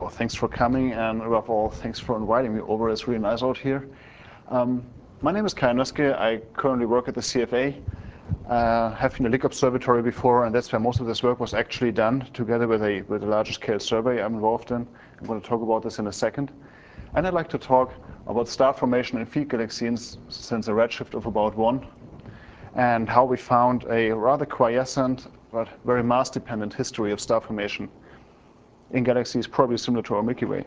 thanks for coming, and above all, thanks for inviting me over. It's really nice out here. My name is Kai Nöske. I currently work at the CFA. Have been a Lick Observatory before, and that's where most of this work was actually done, together with a larger scale survey I'm involved in. I'm going to talk about this in a second. And I'd like to talk about star formation in field galaxies since a redshift of about 1, and how we found a rather quiescent but very mass-dependent history of star formation in galaxies probably similar to our Milky Way.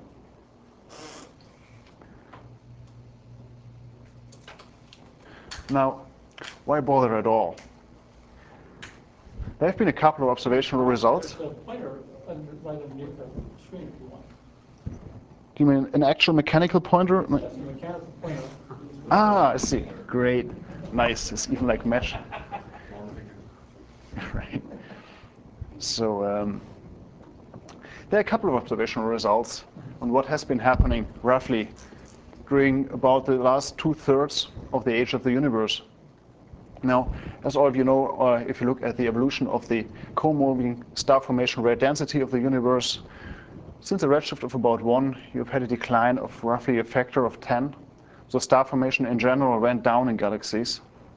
Now, why bother at all? There have been a couple of observational results. There's a pointer right underneath the screen if you want. Do you mean an actual mechanical pointer? Yes, a mechanical pointer. Ah, I see. Great. Nice. It's even like mesh. Right. So there are a couple of observational results on what has been happening roughly during about the last 2/3 of the age of the universe. Now, as all of you know, if you look at the evolution of the co-moving star formation rate density of the universe, since a redshift of about 1, you've had a decline of roughly a factor of 10. So star formation in general went down in galaxies.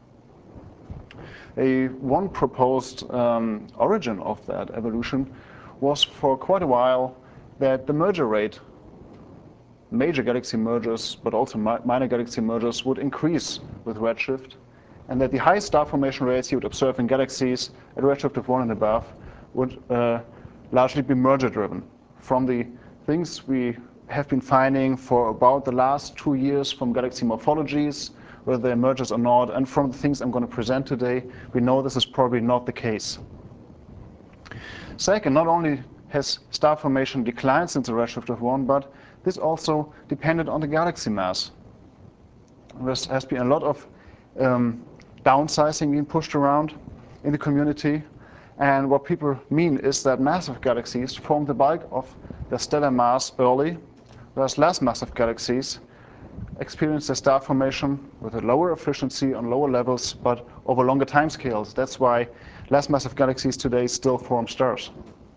One proposed origin of that evolution was for quite a while that the merger rate, major galaxy mergers, but also minor galaxy mergers, would increase with redshift, and that the high star formation rates you would observe in galaxies at a redshift of 1 and above would largely be merger-driven. From the things we have been finding for about the last 2 years from galaxy morphologies, whether they're mergers or not, and from the things I'm going to present today, we know this is probably not the case. Second, not only has star formation declined since a redshift of 1, but this also depended on the galaxy mass. There has been a lot of downsizing being pushed around in the community, and what people mean is that massive galaxies form the bulk of their stellar mass early, whereas less massive galaxies experience their star formation with a lower efficiency on lower levels, but over longer timescales. That's why less massive galaxies today still form stars.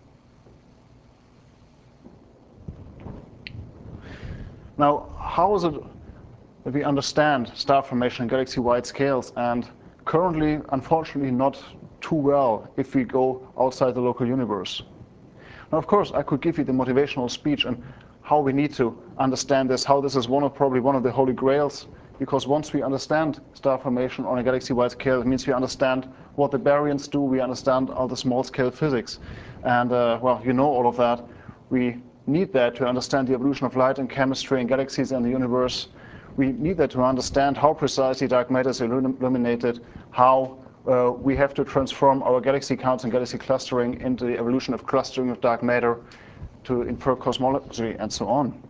Now, how is it that we understand star formation in galaxy-wide scales? And currently, unfortunately, not too well if we go outside the local universe. Now, of course, I could give you the motivational speech and how we need to understand this, how this is probably one of the holy grails, because once we understand star formation on a galaxy-wide scale, it means we understand what the baryons do, we understand all the small-scale physics. And, well, you know all of that. We need that to understand the evolution of light and chemistry in galaxies and the universe. We need that to understand how precisely dark matter is illuminated, how we have to transform our galaxy counts and galaxy clustering into the evolution of clustering of dark matter, to infer cosmology, and so on.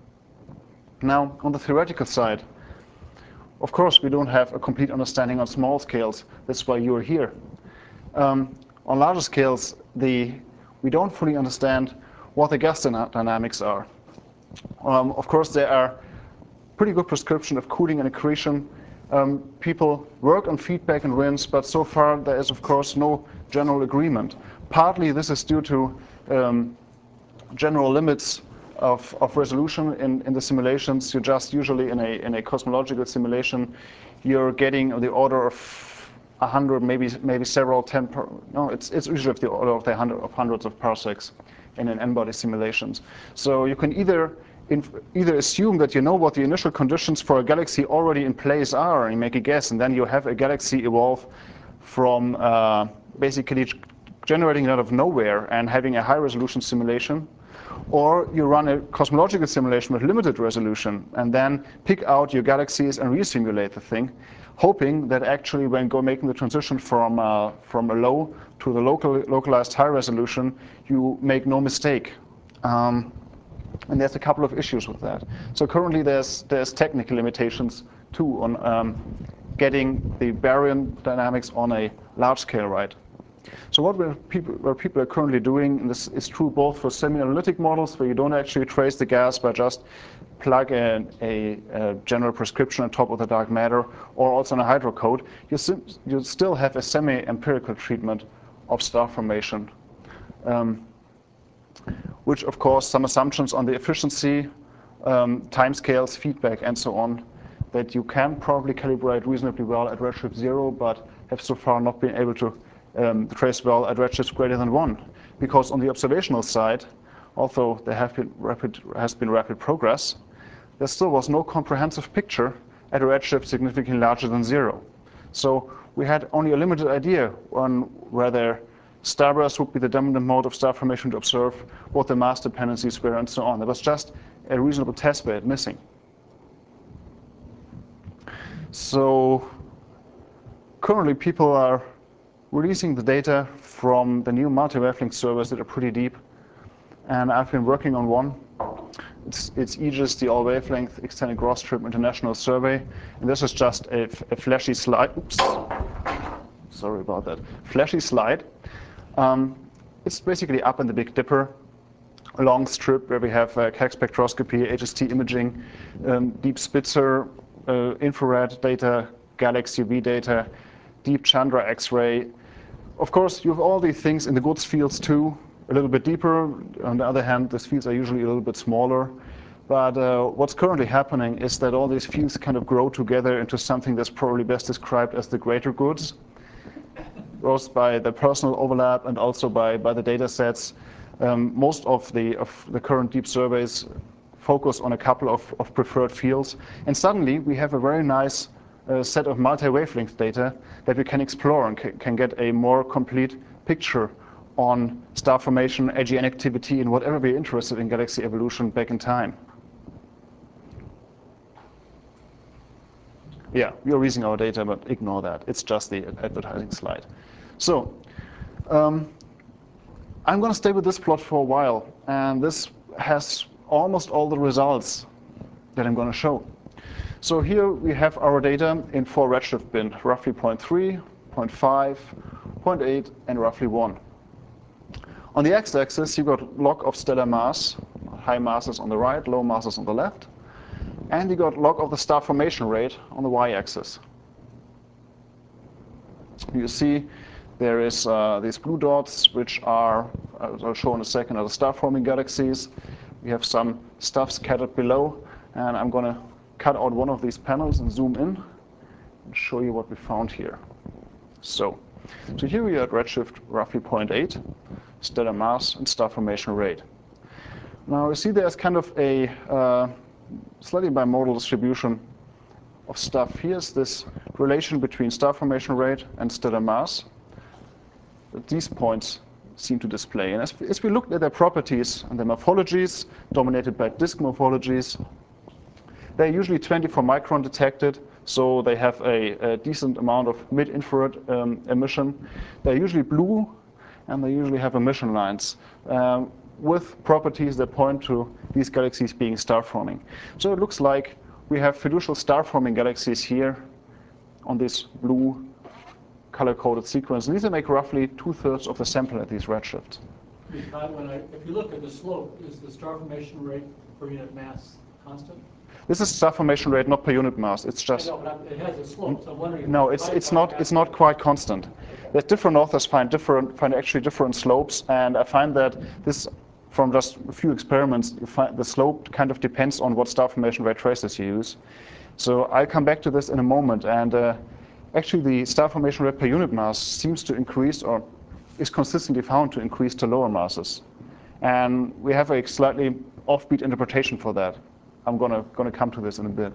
Now, on the theoretical side, of course, we don't have a complete understanding on small scales. That's why you're here. On larger scales, we don't fully understand what the gas dynamics are. Of course, there are pretty good prescription of cooling and accretion. People work on feedback and winds, but so far there is, of course, no general agreement. Partly this is due to general limits of resolution in the simulations. You just usually in a cosmological simulation, you're getting the order of 100, maybe several 10. It's usually of the order of hundreds of parsecs in an n-body simulations. So you can either assume that you know what the initial conditions for a galaxy already in place are, and you make a guess, and then you have a galaxy evolve from basically generating it out of nowhere and having a high-resolution simulation. Or you run a cosmological simulation with limited resolution and then pick out your galaxies and resimulate the thing, hoping that actually when making the transition from a low to the localized high resolution, you make no mistake. And there's a couple of issues with that. So currently there's technical limitations too on getting the baryon dynamics on a large scale right. So what people are currently doing, and this is true both for semi-analytic models where you don't actually trace the gas but just plug in a general prescription on top of the dark matter, or also in a hydrocode, you still have a semi-empirical treatment of star formation. which of course some assumptions on the efficiency, timescales, feedback, and so on, that you can probably calibrate reasonably well at redshift 0, but have so far not been able to trace well at redshift greater than 1. Because on the observational side, although there has been rapid progress, there still was no comprehensive picture at a redshift significantly larger than 0. So we had only a limited idea on whether starburst would be the dominant mode of star formation to observe, what the mass dependencies were, and so on. There was just a reasonable test bed missing. So currently people are releasing the data from the new multi-wavelength servers that are pretty deep. And I've been working on one. It's AEGIS, the All Wavelength Extended Gross Trip International Survey. And this is just a flashy slide. Oops. Sorry about that. Flashy slide. It's basically up in the Big Dipper, a long strip where we have Keck spectroscopy, HST imaging, deep Spitzer, infrared data, galaxy UV data, deep Chandra X-ray. Of course, you have all these things in the GOODS fields too, a little bit deeper. On the other hand, these fields are usually a little bit smaller. But what's currently happening is that all these fields kind of grow together into something that's probably best described as the greater GOODS, both by the personal overlap and also by the data sets. Most of the current deep surveys focus on a couple of preferred fields. And suddenly, we have a very nice set of multi-wavelength data that we can explore and can get a more complete picture on star formation, AGN activity, and whatever we're interested in galaxy evolution back in time. Yeah, we are using our data, but ignore that. It's just the advertising slide. So I'm going to stay with this plot for a while. And this has almost all the results that I'm going to show. So here we have our data in 4 redshift bin, roughly 0.3, 0.5, 0.8, and roughly 1. On the x-axis, you've got log of stellar mass, high masses on the right, low masses on the left. And you got log of the star formation rate on the y-axis. You see there is these blue dots, which are, as I'll show in a second, are the star-forming galaxies. We have some stuff scattered below. And I'm going to cut out one of these panels and zoom in and show you what we found here. So here we are at redshift roughly 0.8, stellar mass and star formation rate. Now you see there's kind of a slightly bimodal distribution of stuff. Here's this relation between star formation rate and stellar mass that these points seem to display. And as we looked at their properties and their morphologies, dominated by disk morphologies, they're usually 24 micron detected, so they have a decent amount of mid-infrared emission. They're usually blue, and they usually have emission lines with properties that point to these galaxies being star-forming. So it looks like we have fiducial star-forming galaxies here on this blue color-coded sequence. And these make roughly 2/3 of the sample at these redshifts. If you look at the slope, is the star formation rate per unit mass constant? This is star formation rate, not per unit mass. It's just. I know, but it has a slope, so I'm wondering. No, it's not quite constant. That different authors find actually different slopes, and I find that this, from just a few experiments, you find the slope kind of depends on what star formation rate traces you use. So I'll come back to this in a moment. And actually, the star formation rate per unit mass seems to increase, or is consistently found to increase to lower masses. And we have a slightly offbeat interpretation for that. I'm going to come to this in a bit.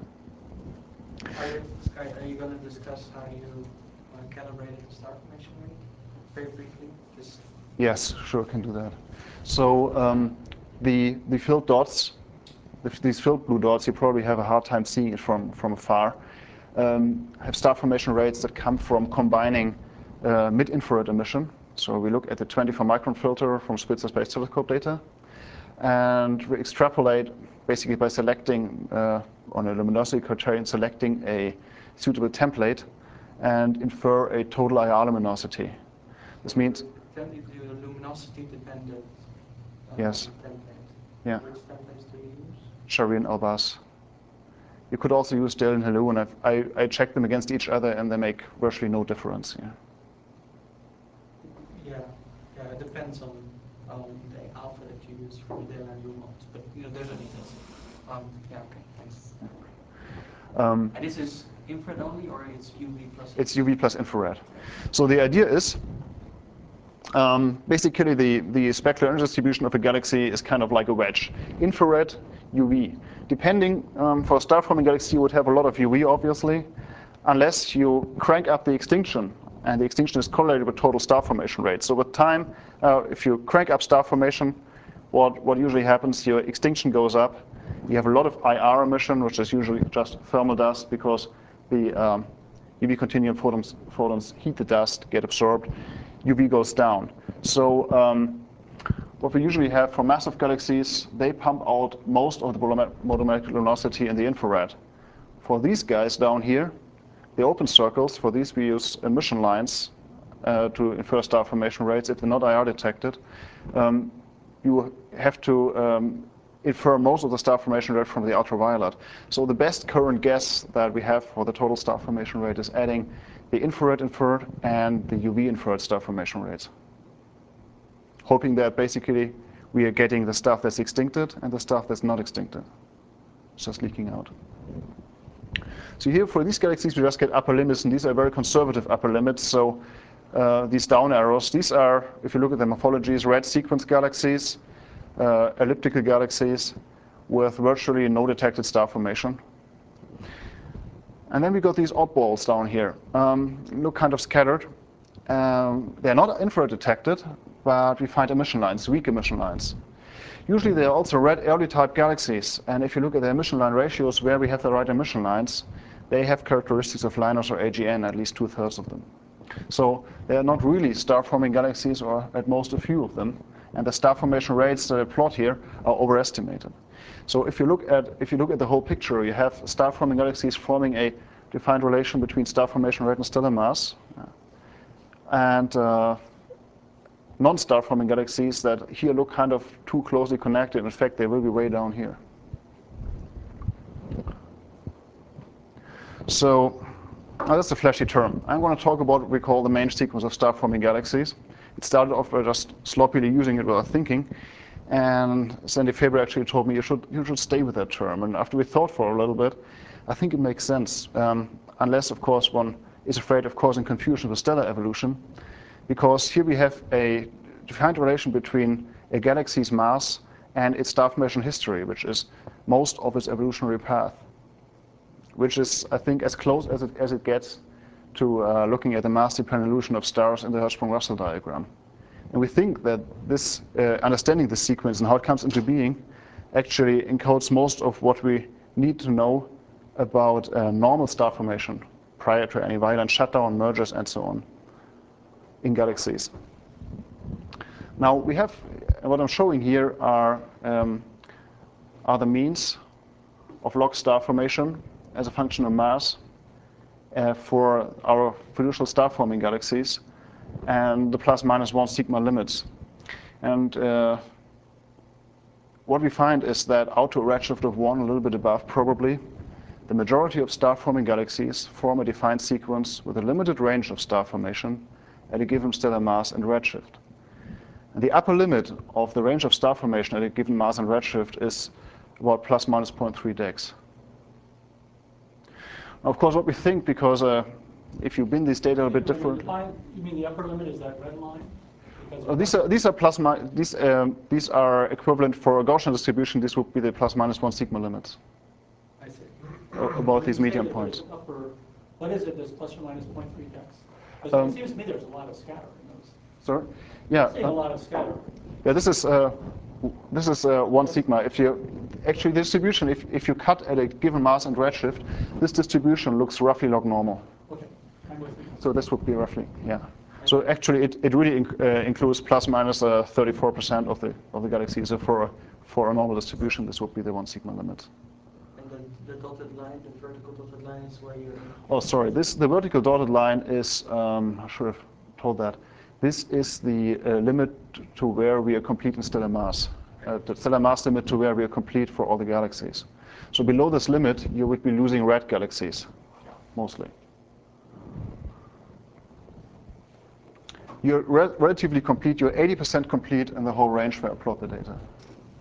Are you going to discuss how you calibrated the star formation rate very briefly? Yes, sure, can do that. So the filled dots, these filled blue dots, you probably have a hard time seeing it from afar, have star formation rates that come from combining mid-infrared emission. So we look at the 24 micron filter from Spitzer Space Telescope data, and we extrapolate basically by selecting on a luminosity criterion, selecting a suitable template, and infer a total IR luminosity. This means the luminosity dependent yes. template. Yeah. Which templates do you use? Shari and Albaz. You could also use Dale and Helou, and I checked them against each other, and they make virtually no difference. Yeah, it depends on the alpha that you use for the daylight remote, but there's a details. Yeah, okay, thanks. And this is infrared only, or it's UV plus? It's UV plus infrared. So the idea is, basically the spectral energy distribution of a galaxy is kind of like a wedge. Infrared, UV. Depending, for a star-forming galaxy, you would have a lot of UV, obviously, unless you crank up the extinction. And the extinction is correlated with total star formation rate. So with time, if you crank up star formation, what usually happens, your extinction goes up. You have a lot of IR emission, which is usually just thermal dust, because the UV continuum photons heat the dust, get absorbed. UV goes down. So what we usually have for massive galaxies, they pump out most of the monomolecular luminosity in the infrared. For these guys down here, the open circles, for these we use emission lines to infer star formation rates. If they're not IR detected, you have to infer most of the star formation rate from the ultraviolet. So the best current guess that we have for the total star formation rate is adding the infrared inferred and the UV inferred star formation rates, hoping that basically we are getting the stuff that's extincted and the stuff that's not extincted. It's just leaking out. So here for these galaxies, we just get upper limits, and these are very conservative upper limits. So these down arrows, these are, if you look at the morphologies, red sequence galaxies, elliptical galaxies with virtually no detected star formation. And then we got these oddballs down here, look kind of scattered. They're not infrared detected, but we find emission lines, weak emission lines. Usually they're also red early type galaxies, and if you look at the emission line ratios where we have the right emission lines, they have characteristics of LINOS or AGN, at least 2/3 of them. So they're not really star-forming galaxies, or at most a few of them, and the star formation rates that I plot here are overestimated. So if you look at the whole picture, you have star-forming galaxies forming a defined relation between star formation rate and stellar mass, and non-star forming galaxies that here look kind of too closely connected. In fact, they will be way down here. So that's a flashy term. I'm going to talk about what we call the main sequence of star-forming galaxies. It started off by just sloppily using it without thinking. And Sandy Faber actually told me you should stay with that term. And after we thought for a little bit, I think it makes sense, unless, of course, one is afraid of causing confusion with stellar evolution. Because here we have a defined relation between a galaxy's mass and its star formation history, which is most of its evolutionary path, which is, I think, as close as it gets to looking at the mass-dependent evolution of stars in the Hertzsprung-Russell diagram. And we think that this understanding this sequence and how it comes into being actually encodes most of what we need to know about normal star formation prior to any violent shutdown, mergers, and so on in galaxies. Now we have, what I'm showing here are the means of log star formation as a function of mass for our fiducial star-forming galaxies, and the ±1 sigma limits. And what we find is that out to a redshift of 1, a little bit above probably, the majority of star-forming galaxies form a defined sequence with a limited range of star formation at a given stellar mass and redshift. And the upper limit of the range of star formation at a given mass and redshift is about ±0.3 Dex. Now, of course, what we think, because if you bin these data a bit different. You mean the upper limit is that red line? These are equivalent for a Gaussian distribution. This would be the ±1 sigma limits. I see. About these median points. What is it that's ±0.3 Dex? Because it seems to me there's a lot of scatter in those. Sorry? Yeah. A lot of scatter. Yeah, this is 1 sigma. If you actually the distribution, if you cut at a given mass and redshift, this distribution looks roughly log normal. Okay, I'm with you. So this would be roughly, yeah. So actually, it really includes ±34% of the galaxies. So for a normal distribution, this would be the 1 sigma limit. And the dotted line, the vertical dotted line, is where you're. Oh, sorry. The vertical dotted line is. I should have told that. This is the limit to where we are complete in stellar mass. The stellar mass limit to where we are complete for all the galaxies. So below this limit, you would be losing red galaxies, mostly. You're relatively complete. You're 80% complete in the whole range where I plot the data.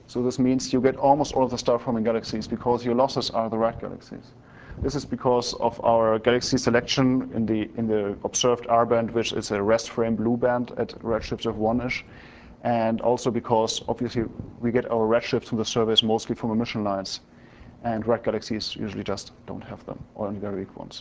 So this means you get almost all of the star-forming galaxies because your losses are the red galaxies. This is because of our galaxy selection in the observed R band, which is a rest frame blue band at redshift of 1-ish. And also because, obviously, we get our redshift from the surveys mostly from emission lines. And red galaxies usually just don't have them, or only very weak ones.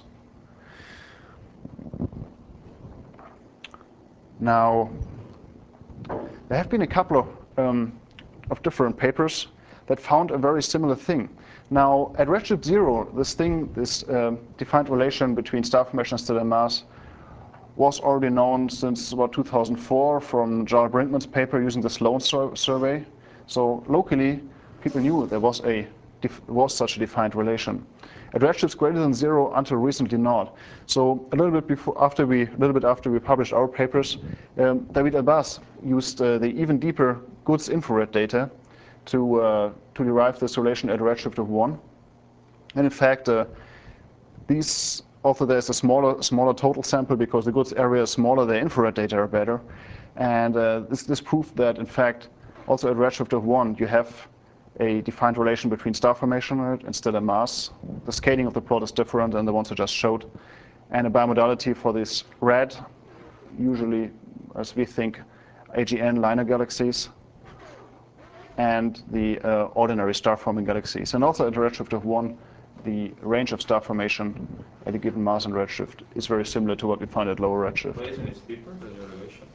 Now, there have been a couple of different papers that found a very similar thing. Now, at redshift 0, this defined relation between star formation and stellar mass was already known since about 2004 from Jarl Brinkman's paper using the Sloan survey. So locally, people knew there was such a defined relation. At redshifts greater than 0, until recently not. So a little bit after we published our papers, David Elbaz used the even deeper GOODS infrared data to derive this relation at a redshift of 1. And in fact, although there's a smaller total sample because the GOODS area is smaller, the infrared data are better. And this proved that, in fact, also at redshift of 1, you have a defined relation between star formation rate and stellar mass. The scaling of the plot is different than the ones I just showed. And a bimodality for this red, usually, as we think, AGN liner galaxies, and the ordinary star-forming galaxies. And also at a redshift of 1, the range of star formation at a given mass and redshift is very similar to what we find at lower redshift. Why isn't it steeper than your relation?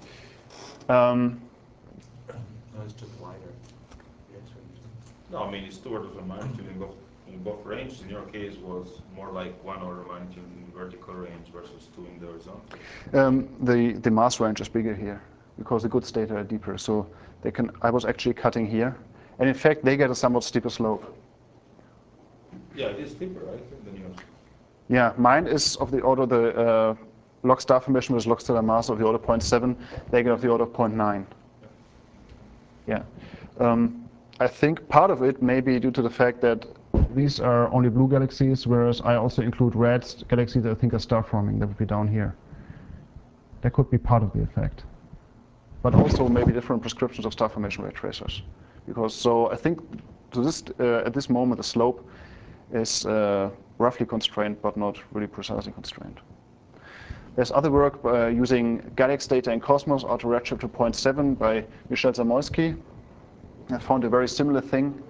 No, it's just wider. No, I mean, it's 2 orders of magnitude in both ranges. In your case, was more like 1 order of magnitude in vertical range versus 2 in the horizontal. The mass range is bigger here because the GOODS data are deeper. So I was actually cutting here. And in fact, they get a somewhat steeper slope. Yeah, it is steeper, right, than yours? Yeah, mine is of the order, the log star formation with log stellar mass of the order 0.7. They get of the order of 0.9. Yeah. I think part of it may be due to the fact that these are only blue galaxies, whereas I also include red galaxies that I think are star-forming. That would be down here. That could be part of the effect. But also maybe different prescriptions of star formation ray tracers. So I think at this moment the slope is roughly constrained, but not really precisely constrained. There's other work using GALEX data in Cosmos out to redshift to 0.7 by Michel Zamoyski. I found a very similar thing.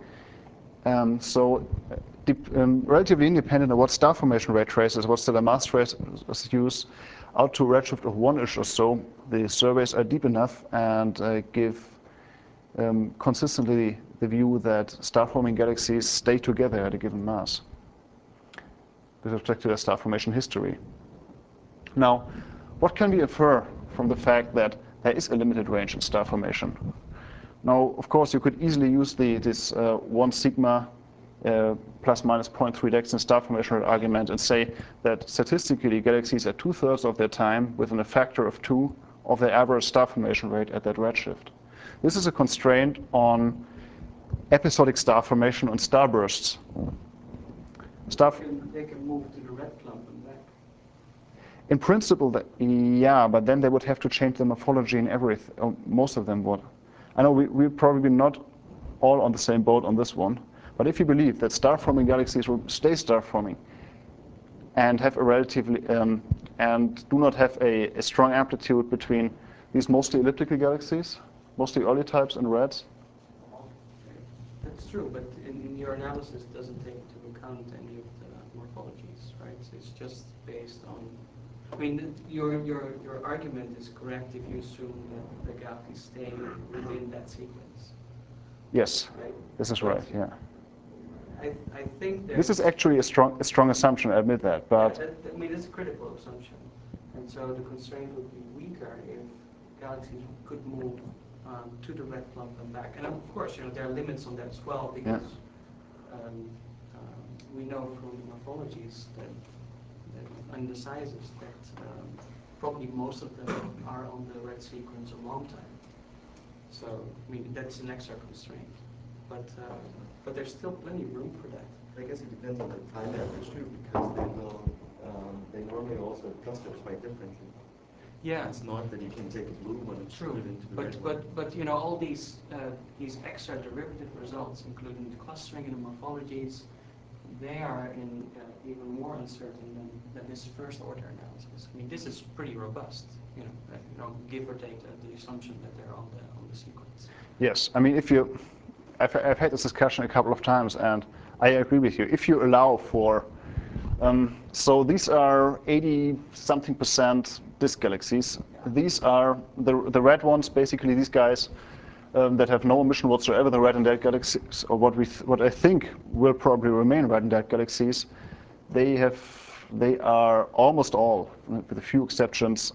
Relatively independent of what star formation ray tracers, what stellar mass tracers use, out to redshift of 1-ish or so, the surveys are deep enough and give consistently the view that star-forming galaxies stay together at a given mass with respect to their star formation history. Now, what can we infer from the fact that there is a limited range in star formation? Now, of course, you could easily use this 1 sigma plus minus 0.3 Dex in star formation rate argument and say that statistically galaxies are 2/3 of their time within a factor of 2 of their average star formation rate at that redshift. This is a constraint on episodic star formation on starbursts. They can move to the red clump and back. In principle, yeah, but then they would have to change the morphology in everything. Most of them would. I know we're probably not all on the same boat on this one, but if you believe that star-forming galaxies will stay star-forming and have a relatively and do not have a strong amplitude between these mostly elliptical galaxies, mostly early types and reds. That's true, but in your analysis it doesn't take into account any of the morphologies, right? So it's just based on. I mean, your argument is correct if you assume that the galaxies stay within that sequence. Yes, right? this is right. Yeah. I think this is actually a strong assumption. I admit that, but I mean it's a critical assumption, and so the constraint would be weaker if galaxies could move to the red clump and back. And of course, there are limits on that as well because we know from morphologies that and the sizes that probably most of them are on the red sequence a long time. So I mean that's an extra constraint, but there's still plenty of room for that. I guess it depends on the time average too, because they normally also cluster quite differently. Yeah, It's not that you can take a blue one and true. put it into the red one. But you know, all these extra derivative results, including the clustering and the morphologies, they are in even more uncertain than this first order analysis. I mean, this is pretty robust. You know, give or take the assumption that they're on the sequence. Yes, I mean, I've had this discussion a couple of times, and I agree with you. If you allow for, so these are 80-something% disk galaxies. These are the red ones, basically these guys that have no emission whatsoever, the red and dead galaxies, or what I think will probably remain red and dead galaxies. They are almost all, with a few exceptions,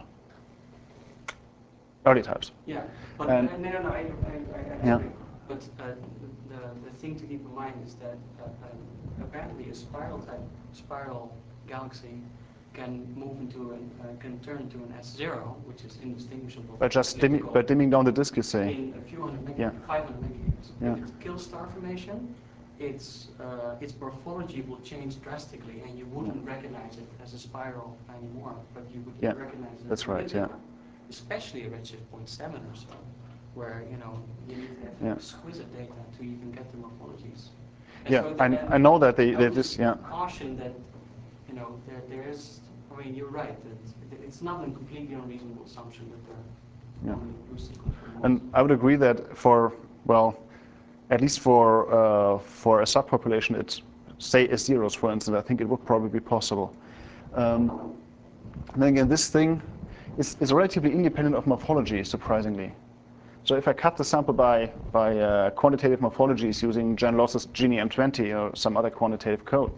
early types. Yeah, but And- no, I Yeah. agree. But the thing to keep in mind is that apparently a spiral galaxy can move into can turn into an S0, which is indistinguishable. By just elliptical by dimming down the disk, you say. in a few hundred Yeah. 500 megayears. Yeah. If it kills star formation, its morphology will change drastically, and you wouldn't recognize it as a spiral anymore, but you would Yeah, recognize it that's as a right, yeah. elliptical. Especially a redshift 0.7 or so, where you need to have Yeah. exquisite data to even get the morphologies. And Yeah, so I know that I would this, just yeah. caution that there is. I mean, you're right. That it's not a completely unreasonable assumption that they're Yeah. only blue sequence for And I would agree that at least for a subpopulation, it's say S0s, for instance, I think it would probably be possible. And then again, this thing is relatively independent of morphology, surprisingly. So if I cut the sample by quantitative morphologies using Jan Loss's Gini M20 or some other quantitative code,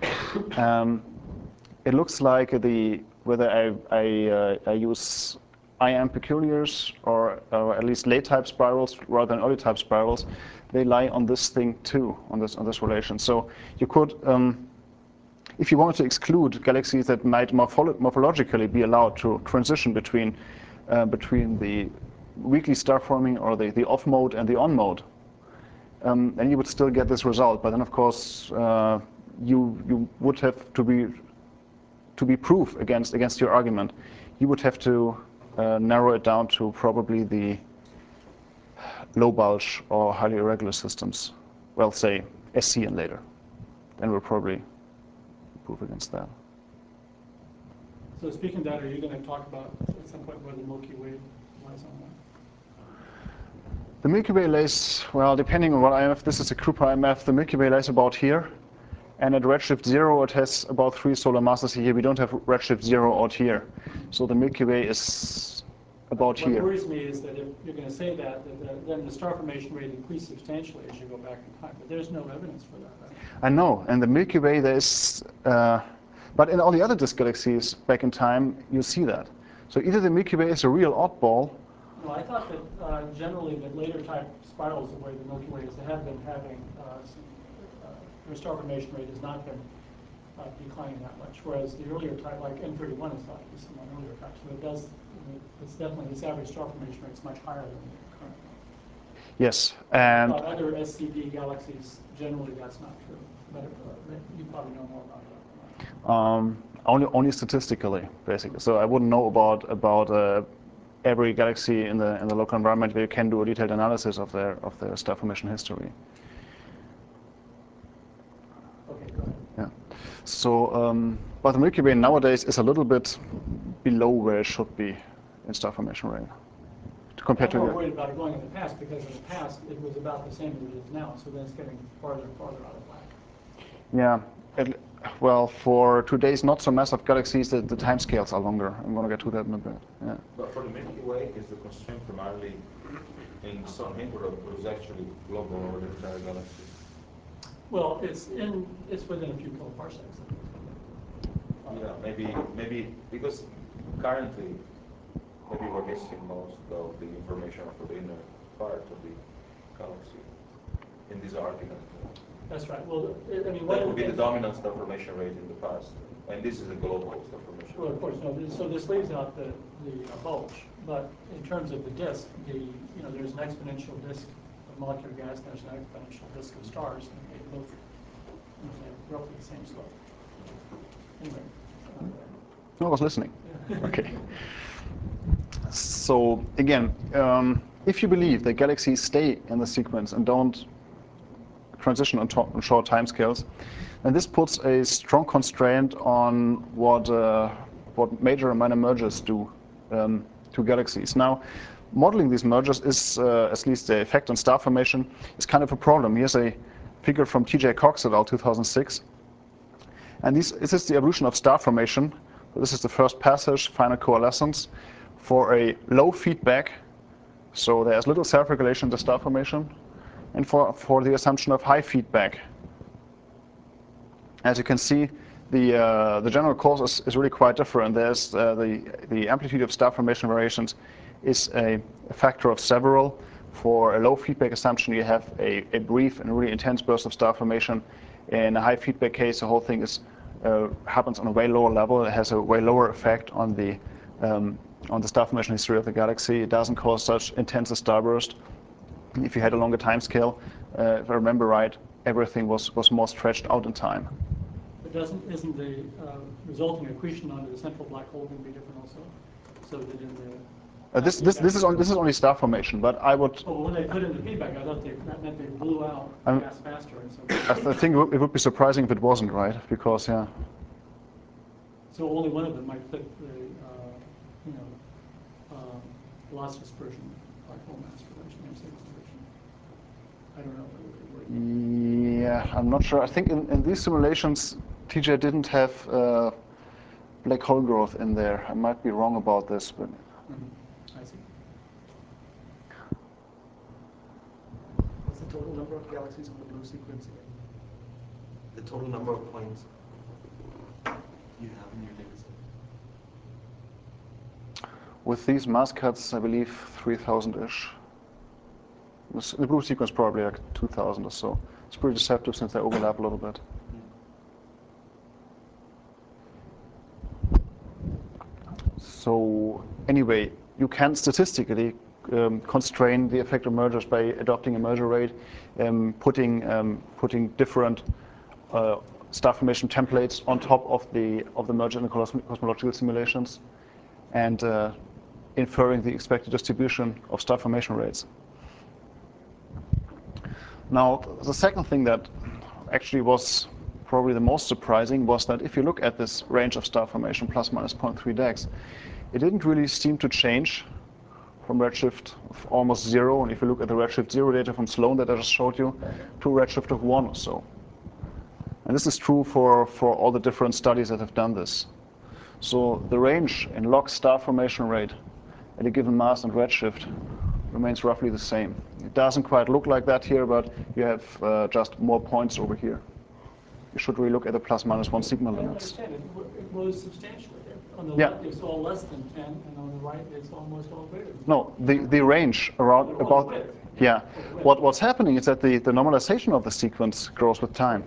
it looks like whether I use IM peculiars or at least late type spirals rather than early type spirals, they lie on this thing too, on this relation. So you could, if you wanted to exclude galaxies that might morphologically be allowed to transition between the weakly star forming or the off mode and the on mode, then you would still get this result. But then of course you would have to be proof against your argument. You would have to narrow it down to probably the low bulge or highly irregular systems. Well, say SC and later. Then we'll probably prove against that. So speaking of that, are you going to talk about at some point where the Milky Way lies on that? The Milky Way lays, well, depending on what IMF, this is a Krupa IMF, the Milky Way lays about here. And at redshift 0, it has about 3 solar masses here. We don't have redshift 0 out here. So the Milky Way is about here. What worries me is that if you're going to say that then the star formation rate increases substantially as you go back in time. But there's no evidence for that, right? I know. And the Milky Way, there's, but in all the other disk galaxies back in time, you see that. So either the Milky Way is a real oddball. No, I thought that generally the later type spirals, the way the Milky Way is, they have been having their star formation rate has not been declining that much, whereas the earlier type, like M31, is thought to be some earlier type. So it's definitely, this average star formation rate is much higher than the current one. Yes, and Other SCD galaxies, generally that's not true. But you probably know more about that. only statistically, basically. So I wouldn't know about every galaxy in the local environment where you can do a detailed analysis of their star formation history. Okay, go ahead. Yeah. So, but the Milky Way nowadays is a little bit below where it should be in star formation rate compared I'm to more worried about it going in the past, because in the past it was about the same as it is now, so then it's getting farther and farther out of whack. Yeah. Well, for today's not so massive galaxies, the time scales are longer. I'm going to get to that in a bit. Yeah. But for the Milky Way, is the constraint primarily in sun neighborhood, or is actually global over the entire galaxy? Well, it's within a few kiloparsecs. Yeah, maybe because currently maybe we're missing most of the information for the inner part of the galaxy in this argument. That's right. Well, I mean, That would be the dominant star formation rate in the past, and this is a global star formation well, rate. of course, no. So this leaves out the bulge, but in terms of the disk, there's an exponential disk of molecular gas, and there's an exponential disk of stars, and they both have roughly the same slope. Anyway. I was listening. Yeah. Okay. So again, if you believe that galaxies stay in the sequence and don't transition on short timescales, then this puts a strong constraint on what major and minor mergers do to galaxies. Now, modeling these mergers is, at least the effect on star formation, is kind of a problem. Here's a figure from T.J. Cox et al. 2006. And this is the evolution of star formation. So this is the first passage, final coalescence, for a low feedback. So there's little self-regulation in the star formation. And for the assumption of high feedback. As you can see, the general course is really quite different. There's the amplitude of star formation variations is a factor of several. For a low feedback assumption, you have a brief and really intense burst of star formation. In a high feedback case, the whole thing happens on a way lower level. It has a way lower effect on the star formation history of the galaxy. It doesn't cause such intense a starburst. If you had a longer time scale, if I remember right, everything was more stretched out in time. But isn't the resulting accretion onto the central black hole going to be different also? So that in the This is only star formation, but I would. Oh, when they put in the feedback, I thought that meant they blew out gas faster. And so I think it would be surprising if it wasn't, right? Because yeah. So only one of them might fit the loss dispersion, black hole mass reduction, M6 dispersion. I don't know whether it would work. Yeah, I'm not sure. I think in these simulations, TJ didn't have black hole growth in there. I might be wrong about this, but. I see. What's the total number of galaxies in the blue sequence again? The total number of points you have in your data set? With these mass cuts, I believe 3,000-ish. The blue sequence probably like 2,000 or so. It's pretty deceptive since they overlap a little bit. So anyway, you can statistically constrain the effect of mergers by adopting a merger rate, putting different star formation templates on top of the merger in the cosmological simulations, and inferring the expected distribution of star formation rates. Now, the second thing that actually was probably the most surprising was that if you look at this range of star formation, plus minus 0.3 DEX, it didn't really seem to change from redshift of almost 0, and if you look at the redshift 0 data from Sloan that I just showed you, to a redshift of 1 or so. And this is true for all the different studies that have done this. So the range in log star formation rate at a given mass and redshift remains roughly the same. It doesn't quite look like that here, but you have just more points over here. You should really look at the plus minus 1 sigma I don't limits. understand. It grows substantially. On the Yeah. left, it's all less than 10, and on the right, it's almost all greater than 10. No, the range around about, width. yeah. What's happening is that the normalization of the sequence grows with time.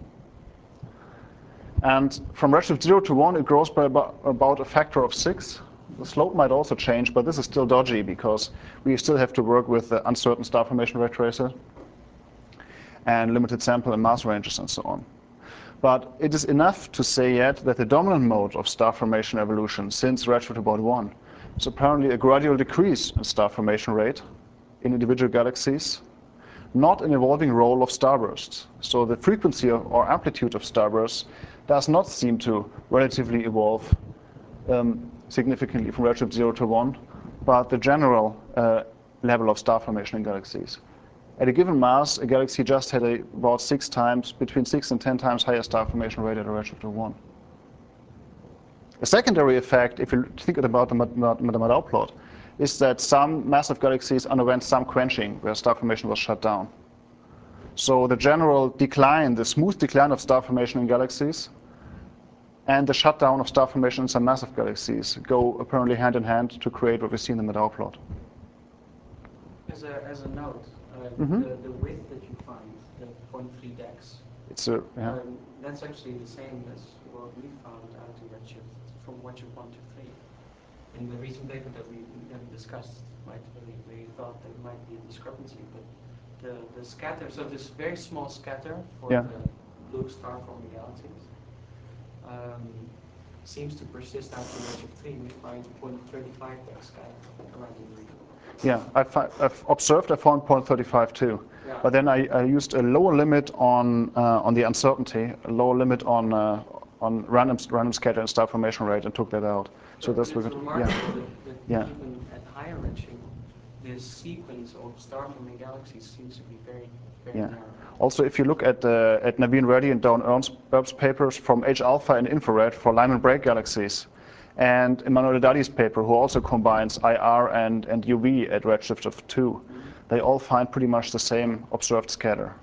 And from redshift 0 to 1, it grows by about a factor of 6. The slope might also change, but this is still dodgy because we still have to work with the uncertain star formation ray tracer and limited sample and mass ranges and so on. But it is enough to say yet that the dominant mode of star formation evolution since redshift about 1 is apparently a gradual decrease in star formation rate in individual galaxies, not an evolving role of starbursts. So the frequency or amplitude of starbursts does not seem to relatively evolve significantly from redshift 0 to 1, but the general level of star formation in galaxies. At a given mass, a galaxy just had about between 6 and 10 times higher star formation rate at a redshift of 1. A secondary effect, if you think about the Madame plot, is that some massive galaxies underwent some quenching where star formation was shut down. So the general decline, the smooth decline of star formation in galaxies and the shutdown of star formation in some massive galaxies go apparently hand in hand to create what we see in the Madame plot. As a note, the width that you find, the 0.3 DEX, that's actually the same as what we found out in redshift from redshift 1 to 3. In the recent paper that we discussed, right, we thought there might be a discrepancy, but the scatter, so this very small scatter for the blue star forming galaxies, seems to persist out to redshift 3. We find 0.35 dark sky around the region. Yeah, I've observed I found 0.35 too. Yeah. But then I used a lower limit on the uncertainty, a lower limit on random scatter and star formation rate, and took that out. So that's it's what, remarkable yeah. that Yeah. even at higher redshift, this sequence of star-forming galaxies seems to be very, very Yeah. narrow. Also, if you look at Naveen Reddy and Dawn Erb's papers from H-alpha and infrared for Lyman break galaxies, and Emanuele Daddi's paper, who also combines IR and UV at redshift of 2, they all find pretty much the same observed scatter.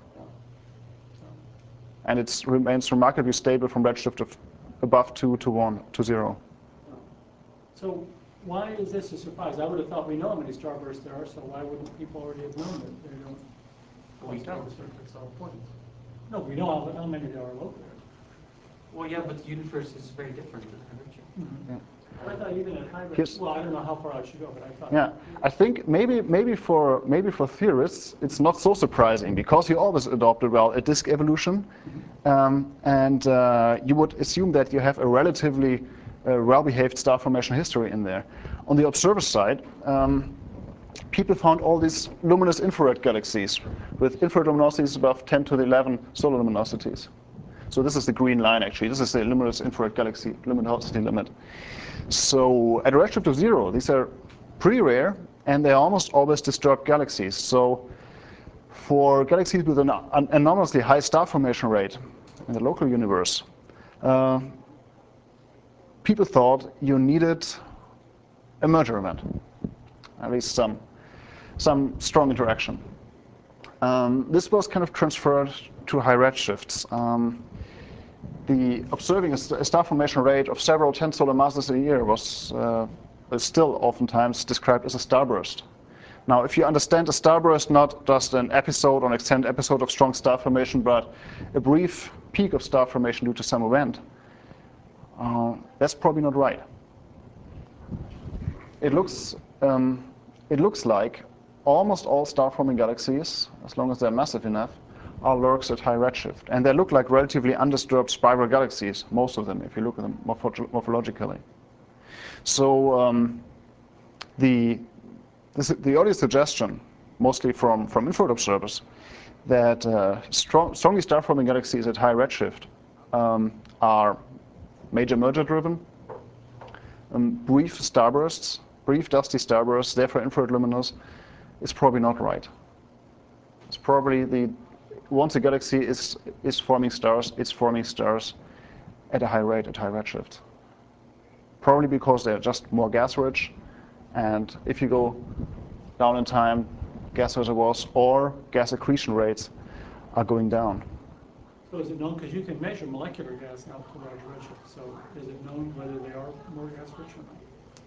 And it remains remarkably stable from redshift of above 2 to 1 to 0. So why is this a surprise? I would have thought we know how many starbursts there are, so why wouldn't people already have known that they don't? We don't. That's our point. No, we know how many there are locally. Well, yeah, but the universe is very different, aren't you? Mm-hmm. I thought even at high Yes. rates, well, I don't know how far I should go, but I thought. Yeah, I think maybe for theorists it's not so surprising because you always adopted a disk evolution, and you would assume that you have a relatively well-behaved star formation history in there. On the observer side, people found all these luminous infrared galaxies with infrared luminosities above 10 to the 11 solar luminosities. So this is the green line actually. This is the luminous infrared galaxy luminosity limit. So at a redshift of 0, these are pretty rare, and they're almost always disturbed galaxies. So for galaxies with an enormously high star formation rate in the local universe, people thought you needed a merger event, at least some strong interaction. This was kind of transferred to high redshifts. Observing a star formation rate of several 10 solar masses a year was still oftentimes described as a starburst. Now, if you understand a starburst not just an episode or an extended episode of strong star formation, but a brief peak of star formation due to some event, that's probably not right. It looks like almost all star-forming galaxies, as long as they're massive enough, are lurks at high redshift. And they look like relatively undisturbed spiral galaxies, most of them, if you look at them morphologically. So the early suggestion, mostly from infrared observers, that strongly star-forming galaxies at high redshift are major merger-driven, brief starbursts, brief dusty starbursts, therefore infrared luminous, is probably not right. It's probably once a galaxy is forming stars, it's forming stars at a high rate, at high redshift. Probably because they're just more gas-rich, and if you go down in time, gas reservoirs or gas accretion rates are going down. So is it known, because you can measure molecular gas out to large redshift, so is it known whether they are more gas-rich or not?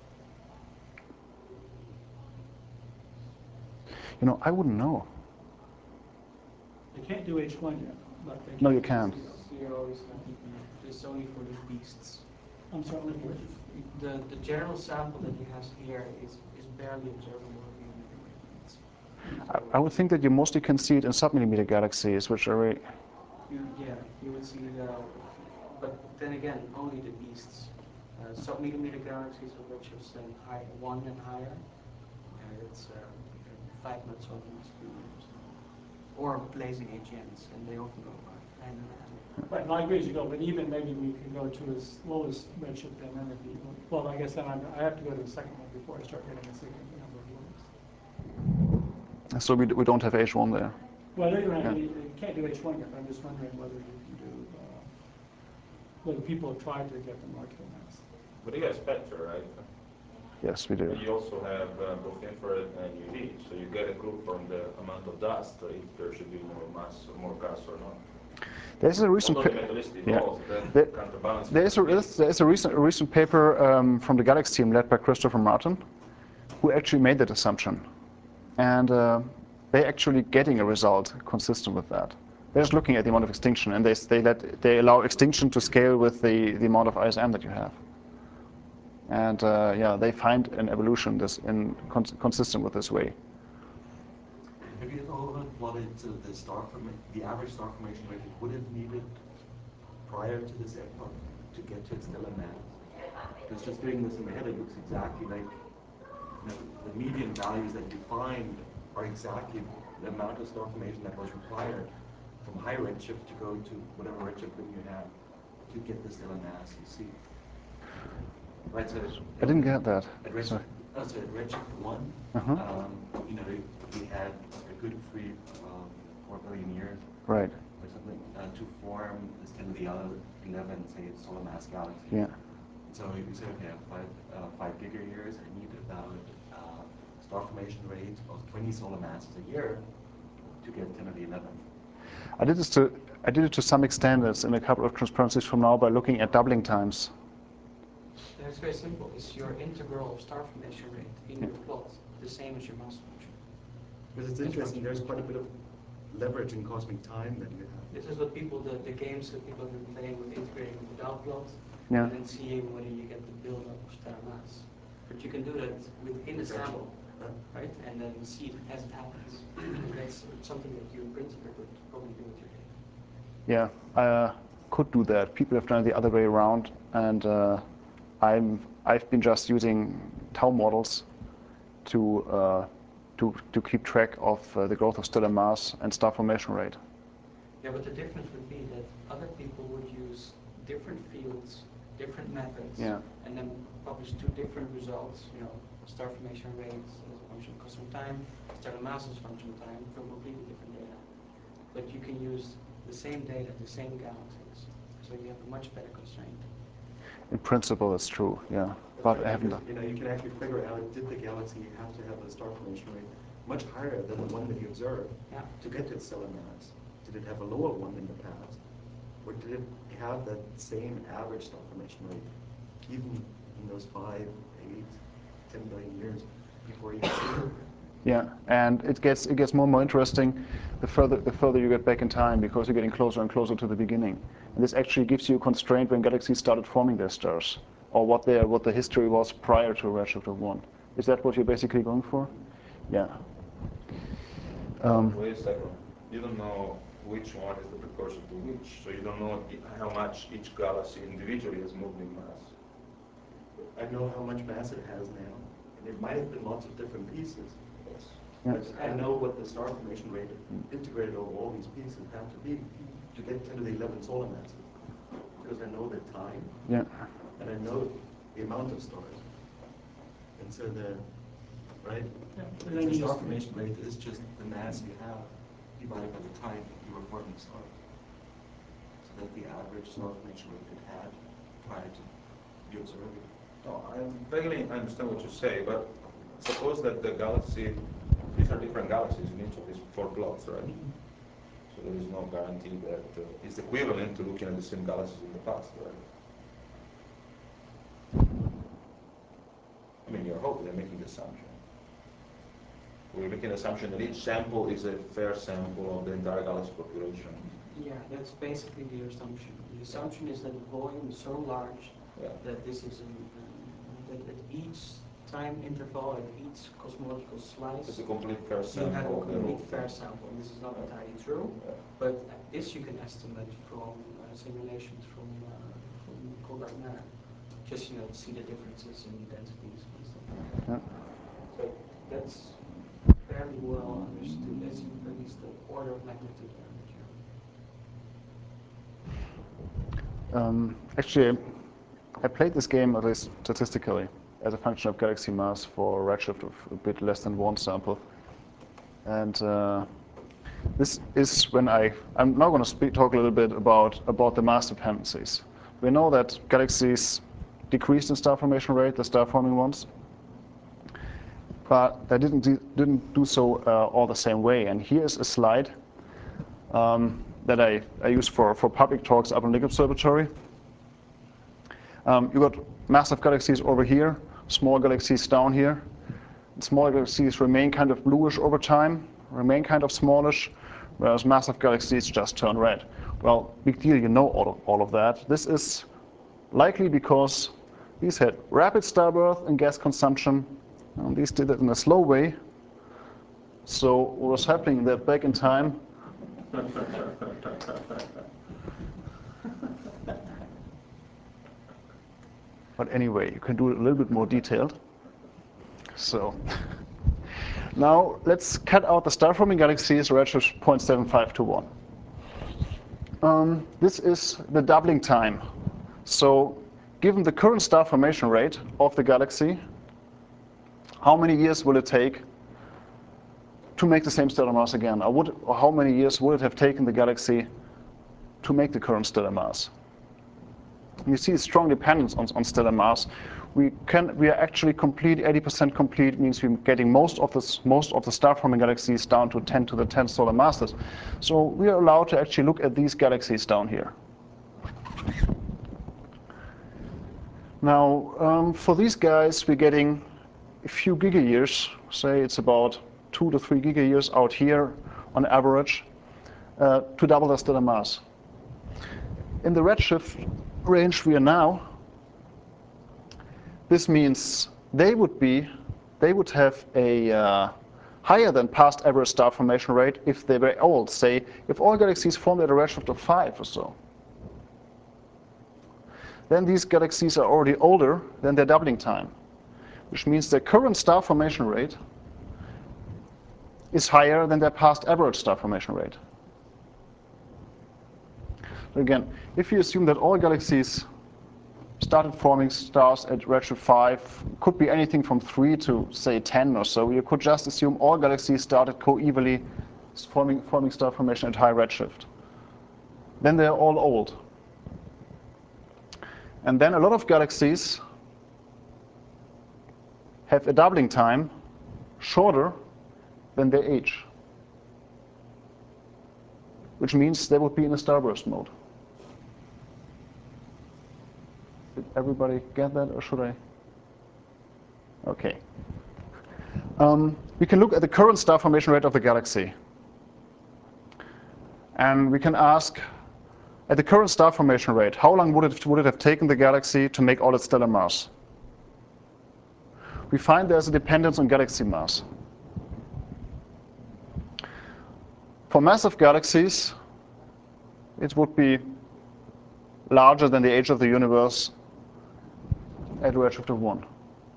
You know, I wouldn't know. They can't do H1 yet, but they can. No, you can't. Zeros, just only for the beasts. I'm sorry, only for The general sample that he has here is barely observable in the beasts. I would think that you mostly can see it in submillimeter galaxies, which are You would see but then again, only the beasts. Sub-millimeter galaxies of redshifts and 1 and higher, it's 5 months or almost 3 years. Or blazing AGNs, and they often go by hand in hand. Right, no, I agree as you go, but even maybe we can go to as low as redshift and then it'd be, well, I guess then I have to go to the second one before I start getting a significant number of looks. so we don't have H1 there. Well, you can't do H1 yet, but I'm just wondering whether you can do, whether people have tried to get them molecular mass. But you have spectra, right? Yes, we do. And you also have both infrared and UV, so you get a clue from the amount of dust, right? There should be more mass or more gas or not. There's a recent recent paper from the Galaxy team led by Christopher Martin, who actually made that assumption, and they're actually getting a result consistent with that. They're just looking at the amount of extinction, and they allow extinction to scale with the amount of ISM that you have. And yeah, they find an evolution consistent with this way. Have you ever plotted the average star formation rate it would have needed prior to this epoch to get to its stellar mass? Because just doing this in my head, it looks exactly like the median values that you find are exactly the amount of star formation that was required from high redshift to go to whatever redshift that you have to get the stellar mass you see. Right, so I didn't get that. at redshift, Sorry. so at redshift 1, Uh-huh. we had a good 4 billion years Right. or something to form this 10 to the 11, say, solar mass galaxy. Yeah. So you say, okay, 5 gigayears, I need about star formation rate of 20 solar masses a year to get 10 to the 11th. I did it to some extent. It's in a couple of transparencies from now by looking at doubling times. It's very simple. It's your integral of star formation rate in your plot, the same as your mass function. Because it's interesting, there's quite a bit of leverage in cosmic time that you have. This is what people, the games that people have been playing with integrating the dot plot, Yeah. and then seeing whether you get the buildup of stellar mass. But you can do that within a sample, right? And then see it as it happens. And that's something that you in principle could probably do with your data. Yeah, I could do that. People have done it the other way around, and I've been just using tau models to keep track of the growth of stellar mass and star formation rate. Yeah, but the difference would be that other people would use different fields, different methods, Yeah. and then publish 2 different results, star formation rates as a function of cosmic time, stellar mass as a function of time, from completely different data. But you can use the same data, the same galaxies, so you have a much better constraint. In principle, it's true, yeah. But I haven't done. You can actually figure out, did the galaxy have to have a star formation rate much higher than the one that you observed to get to its stellar mass? Did it have a lower one in the past? Or did it have that same average star formation rate, even in those 5, 8, 10 billion years before you can see it? Yeah, and it gets more and more interesting the further you get back in time, because you're getting closer and closer to the beginning. And this actually gives you a constraint when galaxies started forming their stars, or what the history was prior to a redshift of 1. Is that what you're basically going for? Yeah. Wait a second. You don't know which one is the precursor to which, so you don't know how much each galaxy individually has moved in mass. I know how much mass it has now, and it might have been lots of different pieces. Yes. But I know what the star formation rate integrated over all these pieces have to be to get 10 to the 11 solar masses. Because I know the time, Yeah. and I know the amount of stars. And so right? Yeah. The star formation rate is just the mass you have divided by the time you were forming stars. So that's the average star formation rate it had prior to you observing. No, I vaguely understand what you say, but suppose that the galaxy, these are different galaxies in each of these 4 plots, right? So there is no guarantee that it's equivalent to looking at the same galaxies in the past, right? I mean, you're hoping they're making the assumption. We're making the assumption that each sample is a fair sample of the entire galaxy population. Yeah, that's basically the assumption. The assumption is that the volume is so large that this is that at each time interval, at each cosmological slice, It's a complete fair you sample. have a complete fair sample. And this is not entirely true, but this you can estimate from simulations from Colbert-Mann. Just to see the differences in densities and stuff like that. Yeah. So that's fairly well understood, as at least the order of magnitude average. Actually, I played this game, at least statistically, as a function of galaxy mass for a redshift of a bit less than 1 sample. And this is when I'm now going to talk a little bit about the mass dependencies. We know that galaxies decreased in star formation rate, the star forming ones, but they didn't do so all the same way. And here's a slide that I use for public talks up in Lick Observatory. You got massive galaxies over here, small galaxies down here. Small galaxies remain kind of bluish over time, remain kind of smallish, whereas massive galaxies just turn red. Well, big deal, you know all of that. This is likely because these had rapid starbirth and gas consumption. These did it in a slow way. So what was happening that back in time, But anyway, you can do it a little bit more detailed. So now let's cut out the star-forming galaxies redshift 0.75 to 1. This is the doubling time. So given the current star formation rate of the galaxy, how many years will it take to make the same stellar mass again? Or how many years would it have taken the galaxy to make the current stellar mass? You see a strong dependence on stellar mass. We are actually complete, 80% complete, means we're getting most of the star-forming galaxies down to 10 to the 10 solar masses. So we are allowed to actually look at these galaxies down here. Now, for these guys, we're getting a few gigayears. Say it's about 2 to 3 gigayears out here on average to double their stellar mass. In the redshift range we are now, this means they would have a higher than past average star formation rate if they were old. Say, if all galaxies formed at a redshift of 5 or so. Then these galaxies are already older than their doubling time, which means their current star formation rate is higher than their past average star formation rate. Again, if you assume that all galaxies started forming stars at redshift 5, could be anything from 3 to, say, 10 or so, you could just assume all galaxies started coevally forming star formation at high redshift. Then they're all old. And then a lot of galaxies have a doubling time shorter than their age, which means they would be in a starburst mode. Did everybody get that, or should I? Okay. We can look at the current star formation rate of the galaxy. And we can ask, at the current star formation rate, how long would it have taken the galaxy to make all its stellar mass? We find there's a dependence on galaxy mass. For massive galaxies, it would be larger than the age of the universe at a redshift of 1.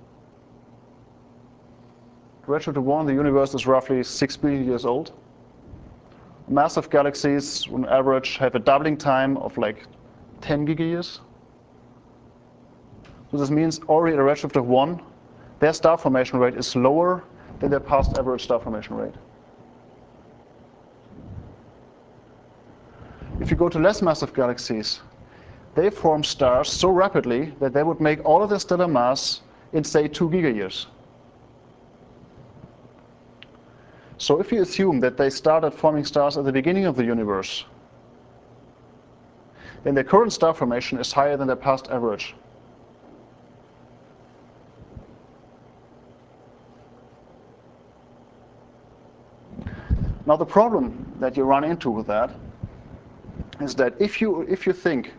At redshift of 1, the universe is roughly 6 billion years old. Massive galaxies, on average, have a doubling time of like 10 gigayears. So this means already at a redshift of 1, their star formation rate is lower than their past average star formation rate. If you go to less massive galaxies, they form stars so rapidly that they would make all of their stellar mass in, say, 2 gigayears. So if you assume that they started forming stars at the beginning of the universe, then their current star formation is higher than their past average. Now the problem that you run into with that is that if you think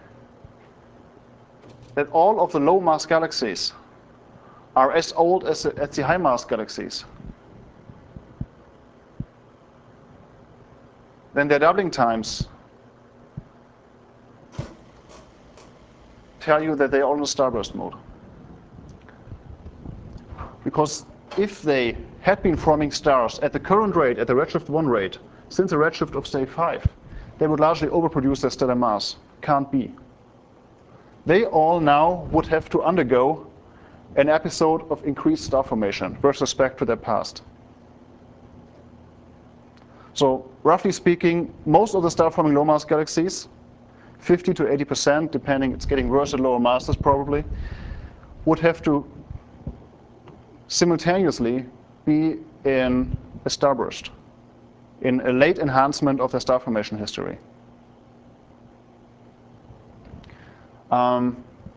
that all of the low mass galaxies are as old as the high mass galaxies, then their doubling times tell you that they are all in starburst mode. Because if they had been forming stars at the current rate, at the redshift 1 rate, since a redshift of, say, 5, they would largely overproduce their stellar mass. Can't be. They all now would have to undergo an episode of increased star formation with respect to their past. So roughly speaking, most of the star-forming low-mass galaxies, 50 to 80%, depending, it's getting worse at lower masses probably, would have to simultaneously be in a starburst, in a late enhancement of their star formation history. Why?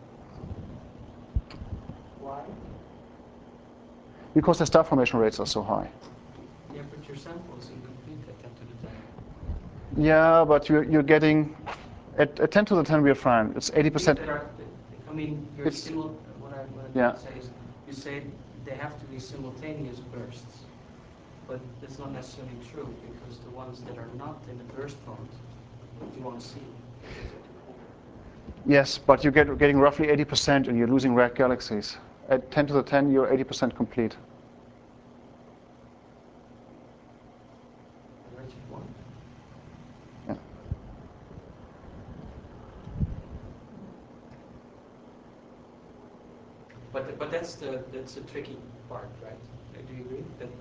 Because their star formation rates are so high. Yeah, but your sample is incomplete at 10 to the 10. Yeah, but you're getting, at 10 to the 10 we are fine. It's 80%. I mean, what I'm trying to say is, you say they have to be simultaneous bursts, but that's not necessarily true, because the ones that are not in the burst mode, you won't see. Yes, but you're getting roughly 80% and you're losing red galaxies. At 10 to the 10, you're 80% complete. Yeah. But that's the tricky part, right? Do you agree that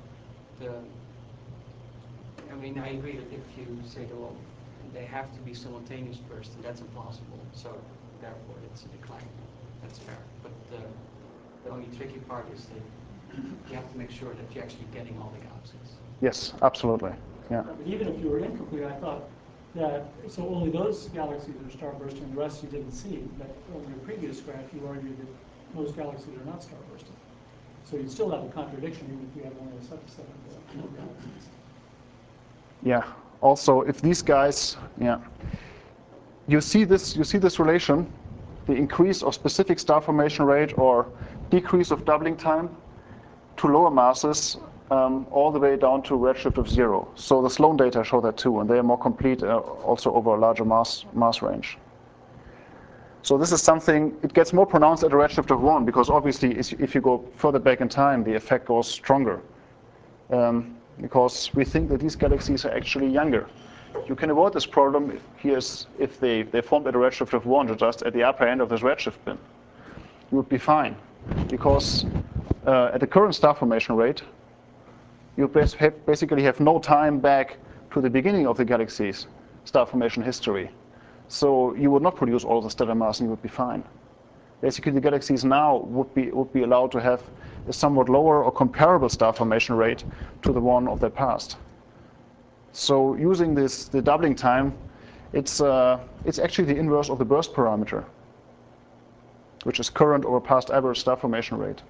I mean, I agree that if you say that, well, they have to be simultaneous first, and that's impossible. So therefore, it's a decline. That's fair. But the only tricky part is that you have to make sure that you're actually getting all the galaxies. Yes, absolutely. Yeah. But even if you were incomplete, I thought that, so only those galaxies are starbursting, the rest you didn't see. But on your previous graph, you argued that most galaxies are not starbursting. So you still have a contradiction even if you have only a subset of the galaxies. Yeah. Also, if these guys, yeah, you see this relation, the increase of specific star formation rate or decrease of doubling time to lower masses, all the way down to redshift of 0. So the Sloan data show that too, and they are more complete also over a larger mass range. So this is something, it gets more pronounced at a redshift of 1, because obviously if you go further back in time, the effect goes stronger. Because we think that these galaxies are actually younger. You can avoid this problem here if they formed at a redshift of 1, just at the upper end of this redshift bin. You would be fine, because at the current star formation rate, you basically have no time back to the beginning of the galaxy's star formation history. So you would not produce all the stellar mass and you would be fine. Basically, the galaxies now would be allowed to have a somewhat lower or comparable star formation rate to the one of their past. So using the doubling time, it's actually the inverse of the burst parameter, which is current over past average star formation rate.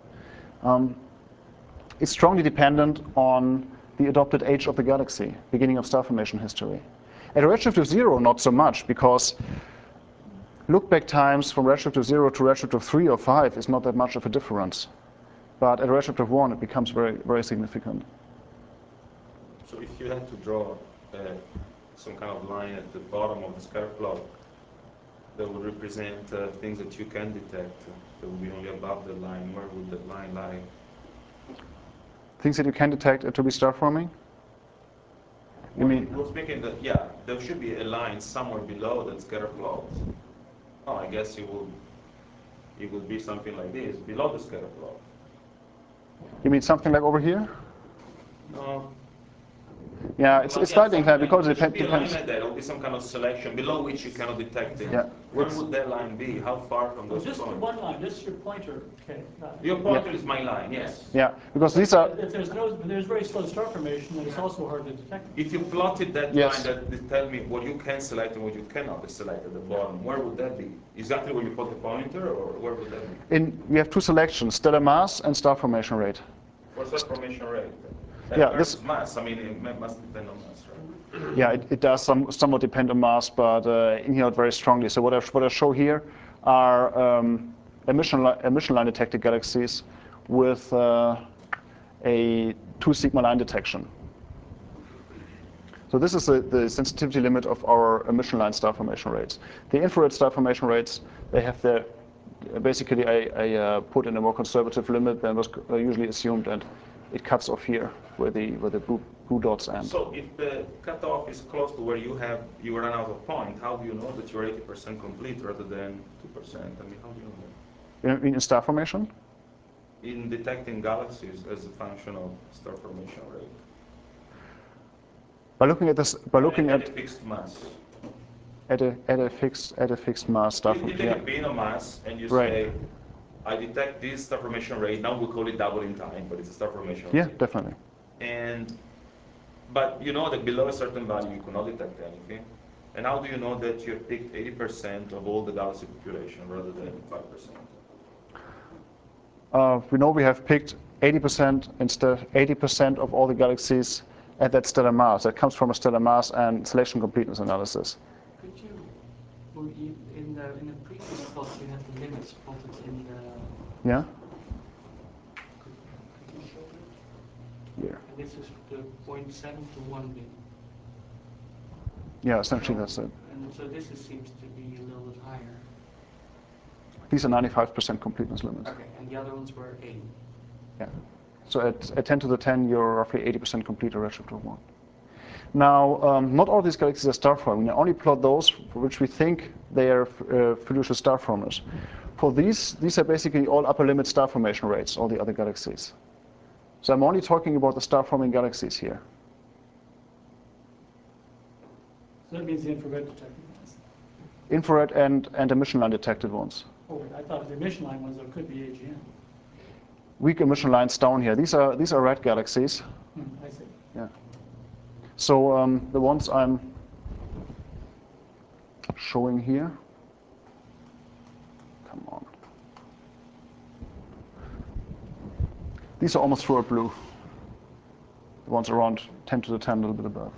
It's strongly dependent on the adopted age of the galaxy, beginning of star formation history. At a redshift of 0, not so much, because look-back times from redshift of 0 to redshift of 3 or 5 is not that much of a difference. But at a redshift of 1, it becomes very, very significant. So if you had to draw some kind of line at the bottom of the scatter plot that would represent things that you can detect, that would be only above the line, where would that line lie? Things that you can detect at to be star forming? You mean? I was thinking that, yeah, there should be a line somewhere below that scatter plot. Oh, I guess it would be something like this, below the scatter plot. You mean something like over here? No. Yeah, it's slightly inclined because it depends. depends. Like that. There will be some kind of selection below which you cannot detect it. Yeah. Where would that line be? How far from those Just points? one line, just your pointer. Okay. Your pointer is my line, yes. Yeah, because these are. If there's very slow star formation, then it's also hard to detect. If you plotted that Yes. line that tell me what you can select and what you cannot select at the bottom, where would that be? Exactly where you put the pointer, or where would that be? We have two selections: stellar mass and star formation rate. What's that formation rate? Yeah, this mass. I mean, it must depend on mass, right? Yeah, it does somewhat depend on mass, but not very strongly. So what I show here are emission line detected galaxies with a 2 sigma line detection. So this is the sensitivity limit of our emission line star formation rates. The infrared star formation rates, they have their basically I put in a more conservative limit than was usually assumed, and it cuts off here where the blue dots end. So if the cutoff is close to where you run out of point, how do you know that you're 80% complete rather than 2%? I mean, how do you know that? In star formation? In detecting galaxies as a function of star formation rate. By looking at this, at a fixed mass. At a fixed mass star You formation. take a beam of mass and you Right. say, I detect this star formation rate. Now we call it doubling time, but it's a star formation rate. Yeah, definitely. But you know that below a certain value you cannot detect anything. And how do you know that you have picked 80% of all the galaxy population rather than 5%? We know we have picked 80% instead 80% of all the galaxies at that stellar mass. That comes from a stellar mass and selection completeness analysis. Could you, in the previous plot, you had the limits plotted in the. Yeah. Could you show that? Here. And this is the 0.7 to 1 bin. Yeah, essentially that's it. And so this seems to be a little bit higher. These are 95% completeness limits. Okay, and the other ones were 80. Yeah. So at 10 to the 10, you're roughly 80% complete a redshift of 1. Now, not all these galaxies are star forming. We only plot those for which we think they are fiducial star formers. For these are basically all upper limit star formation rates, all the other galaxies. So I'm only talking about the star forming galaxies here. So that means the infrared detected ones. Infrared and emission line detected ones. Oh, wait, I thought the emission line ones, it could be AGN. Weak emission lines down here. These are red galaxies. I see. Yeah. So the ones I'm showing here. Come on. These are almost through blue. The ones around 10 to the 10, a little bit above.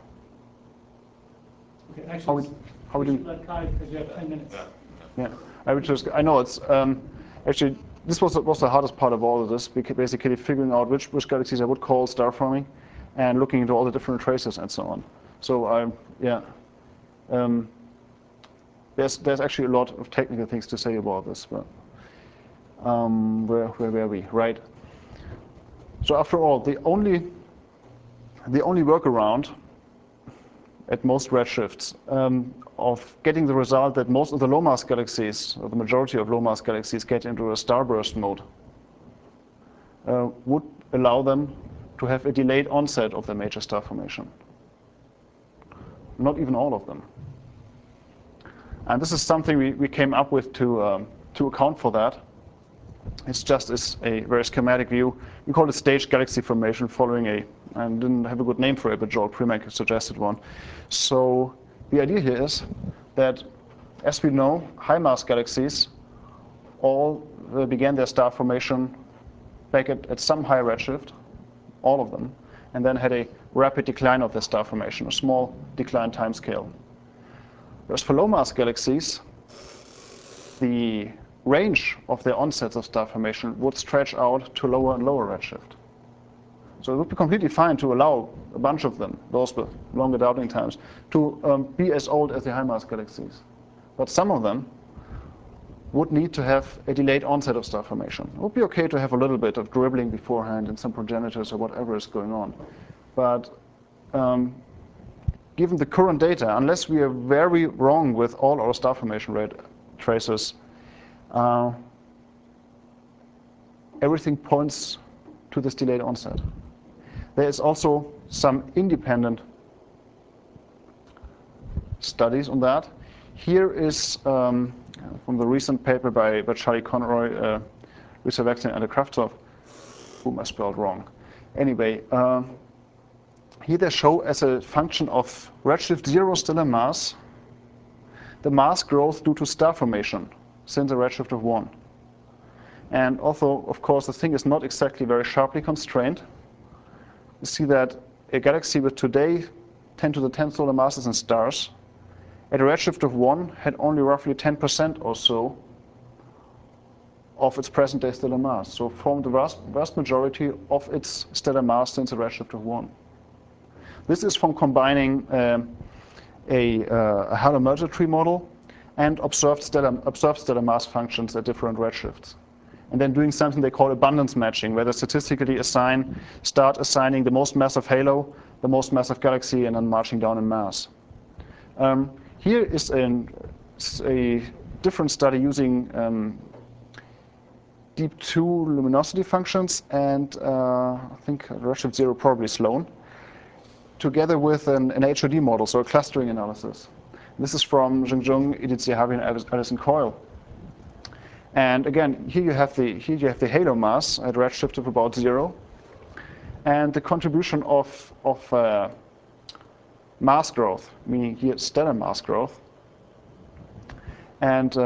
Okay, actually, how we we do? should let Kai, because you have 10 minutes. Yeah, I know it's actually this was the hardest part of all of this, basically figuring out which galaxies I would call star forming, and looking into all the different traces and so on. So there's actually a lot of technical things to say about this, but where were we? Right. So after all, the only workaround at most redshifts of getting the result that most of the low mass galaxies, or the majority of low mass galaxies, get into a starburst mode would allow them to have a delayed onset of the major star formation. Not even all of them. And this is something we came up with to account for that. It's just a very schematic view. We call it staged galaxy formation following I didn't have a good name for it, but Joel Primack suggested one. So the idea here is that, as we know, high mass galaxies all began their star formation back at some high redshift, all of them, and then had a rapid decline of their star formation, a small decline timescale. Whereas for low mass galaxies, the range of their onsets of star formation would stretch out to lower and lower redshift. So it would be completely fine to allow a bunch of them, those with longer doubling times, to be as old as the high mass galaxies. But some of them would need to have a delayed onset of star formation. It would be okay to have a little bit of dribbling beforehand in some progenitors or whatever is going on. But given the current data, unless we are very wrong with all our star formation rate traces, everything points to this delayed onset. There is also some independent studies on that. Here is from the recent paper by Charlie Conroy, Lisa Wexner, and Kravtsov, whom I spelled wrong. Anyway, here they show as a function of redshift 0 stellar mass, the mass growth due to star formation since a redshift of 1. And although, of course, the thing is not exactly very sharply constrained, you see that a galaxy with today 10 to the 10th solar masses and stars, at a redshift of 1, had only roughly 10% or so of its present-day stellar mass. So formed the vast majority of its stellar mass since a redshift of 1. This is from combining a Hallo-Merger tree model and observed stellar mass functions at different redshifts. And then doing something they call abundance matching, where they statistically start assigning the most massive halo, the most massive galaxy, and then marching down in mass. Here is a different study using deep 2 luminosity functions and I think redshift 0 probably Sloan, together with an HOD model, so a clustering analysis. This is from Jung, Edith Zahavi, and Alison Coyle. And again, here you have the halo mass at redshift of about 0, and the contribution of mass growth, meaning here stellar mass growth, and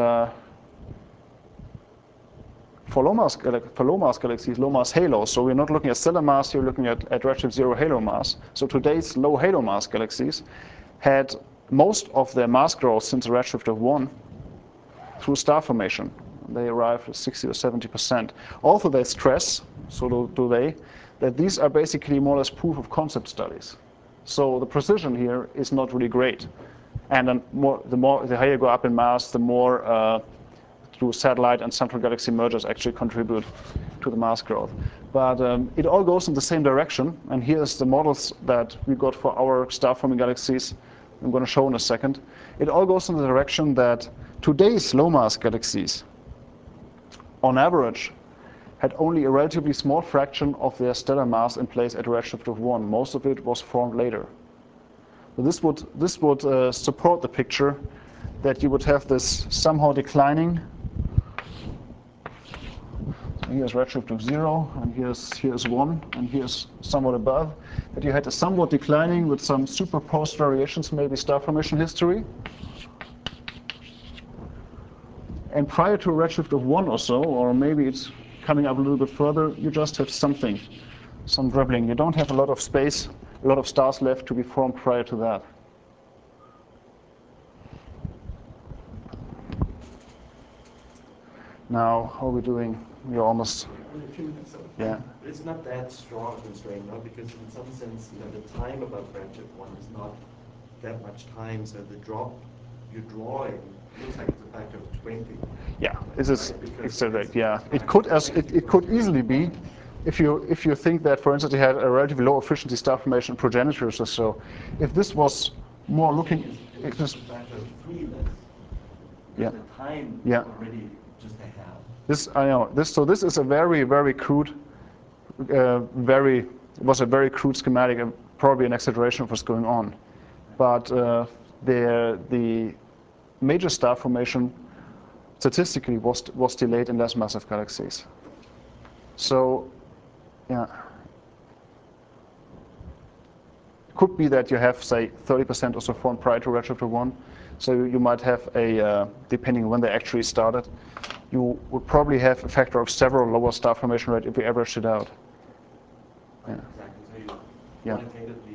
for low mass galaxies, low mass halos. So we're not looking at stellar mass, you're looking at redshift 0 halo mass. So today's low halo mass galaxies had most of their mass growth since a redshift of 1 through star formation. They arrive at 60 or 70%. Also they stress, so do they, that these are basically more or less proof of concept studies. So the precision here is not really great. And then the higher you go up in mass, the more through satellite and central galaxy mergers actually contribute to the mass growth. But it all goes in the same direction. And here's the models that we got for our star-forming galaxies. I'm going to show in a second. It all goes in the direction that today's low-mass galaxies, on average, had only a relatively small fraction of their stellar mass in place at a redshift of 1. Most of it was formed later. So this would support the picture that you would have this somehow declining. So here's redshift of 0, and here's 1, and here's somewhat above. That you had a somewhat declining with some superposed variations, maybe star formation history. And prior to a redshift of 1 or so, or maybe it's coming up a little bit further, you just have something, some dribbling. You don't have a lot of space, a lot of stars left to be formed prior to that. Now, how are we doing? We're almost, yeah. It's not that strong a constraint, no, because in some sense, the time above redshift 1 is not that much time, so the drop you're drawing looks like it's a factor of 20. Yeah, this is exactly. Yeah, it could easily be, if you think that, for instance, you had a relatively low efficiency star formation progenitors or so. If this was more looking, it's just a factor of 3 less. Yeah. The time Yeah. is already just a half. I know this. So this is a very, very crude, was a very crude schematic, and probably an exaggeration of what's going on. But the major star formation statistically was delayed in less massive galaxies. So, yeah, it could be that you have, say, 30% or so formed prior to redshift of 1. So you might have a, depending on when they actually started, you would probably have a factor of several lower star formation rate if we averaged it out. Yeah. Exactly. So you Yeah. quantitatively,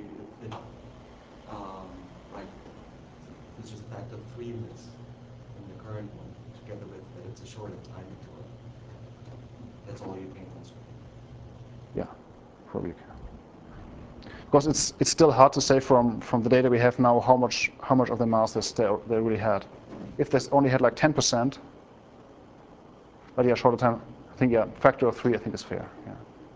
like, it's just a factor of 3 less in the current one, together with that it's a shorter time interval. That's all you can constrain. Yeah, probably can. Because it's still hard to say from the data we have now how much of the mass they really had. If they only had like 10%, but yeah, shorter time, I think, yeah, factor of 3 I think is fair. Yeah.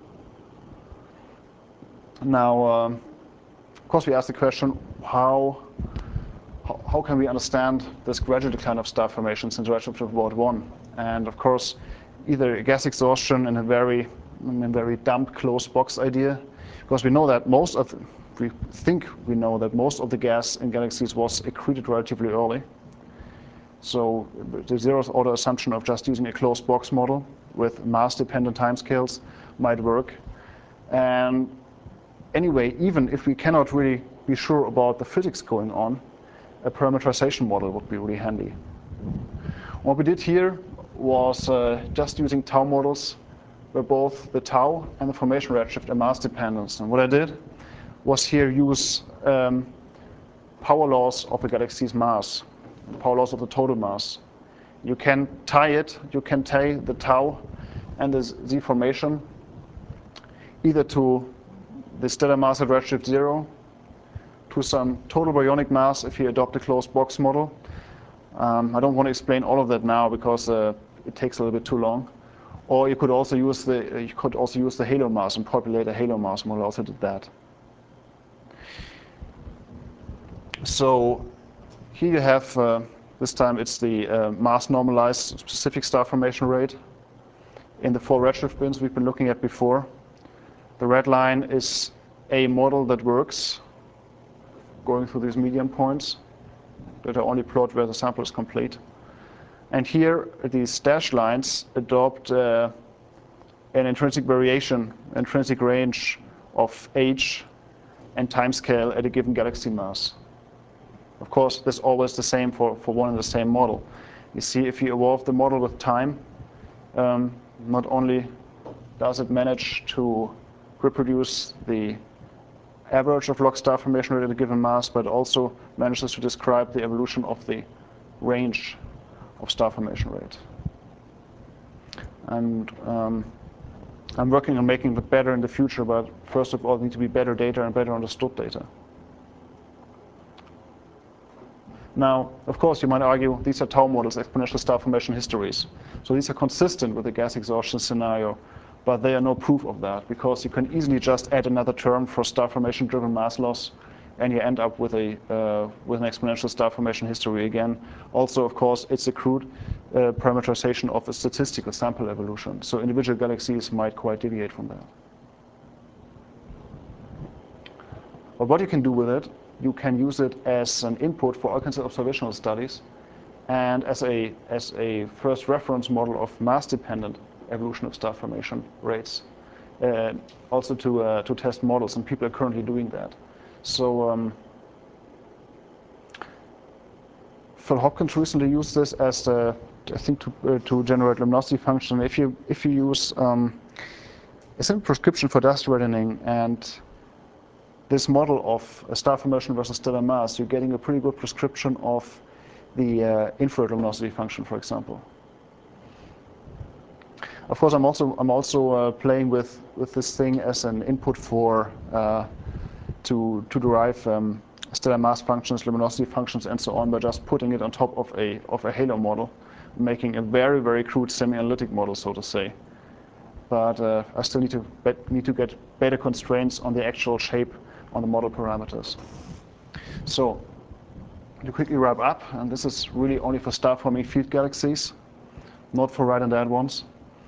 Now, of course, we asked the question, how can we understand this gradual decline of star formation since redshift of about 1? And of course, either gas exhaustion and a very dumped closed box idea, because we know that we know that most of the gas in galaxies was accreted relatively early. So the zeroth order assumption of just using a closed box model with mass-dependent timescales might work. And anyway, even if we cannot really be sure about the physics going on, a parameterization model would be really handy. What we did here was just using tau models where both the tau and the formation redshift are mass dependent. And what I did was here use power laws of the galaxy's mass, power laws of the total mass. You can tie the tau and the Z formation either to the stellar mass at redshift 0, to some total baryonic mass if you adopt a closed box model. I don't want to explain all of that now because it takes a little bit too long. Or you could also use the halo mass and populate a halo mass model. I also did that. So here you have this time it's the mass normalized specific star formation rate in the 4 redshift bins we've been looking at before. The red line is a model that works, going through these median points that are only plot where the sample is complete. And here, these dashed lines adopt an intrinsic variation, intrinsic range of age and timescale at a given galaxy mass. Of course, this is always the same for one and the same model. You see, if you evolve the model with time, not only does it manage to reproduce the average of log star formation rate at a given mass, but also manages to describe the evolution of the range of star formation rate. And I'm working on making it better in the future, but first of all, it needs to be better data and better understood data. Now, of course, you might argue these are tau models, exponential star formation histories. So these are consistent with the gas exhaustion scenario, but they are no proof of that, because you can easily just add another term for star formation-driven mass loss, and you end up with an exponential star formation history again. Also, of course, it's a crude parameterization of a statistical sample evolution. So individual galaxies might quite deviate from that. But what you can do with it, you can use it as an input for all kinds of observational studies, and as a first reference model of mass-dependent evolution of star formation rates, also to test models, and people are currently doing that. So Phil Hopkins recently used this as I think to generate luminosity function. If you use a simple prescription for dust reddening and this model of a star formation versus stellar mass, you're getting a pretty good prescription of the infrared luminosity function, for example. Of course, I'm also playing with this thing as an input for to derive stellar mass functions, luminosity functions, and so on, by just putting it on top of a halo model, making a very, very crude semi-analytic model, so to say. But I still need to get better constraints on the actual shape on the model parameters. So to quickly wrap up, and this is really only for star-forming field galaxies, not for right and dead ones.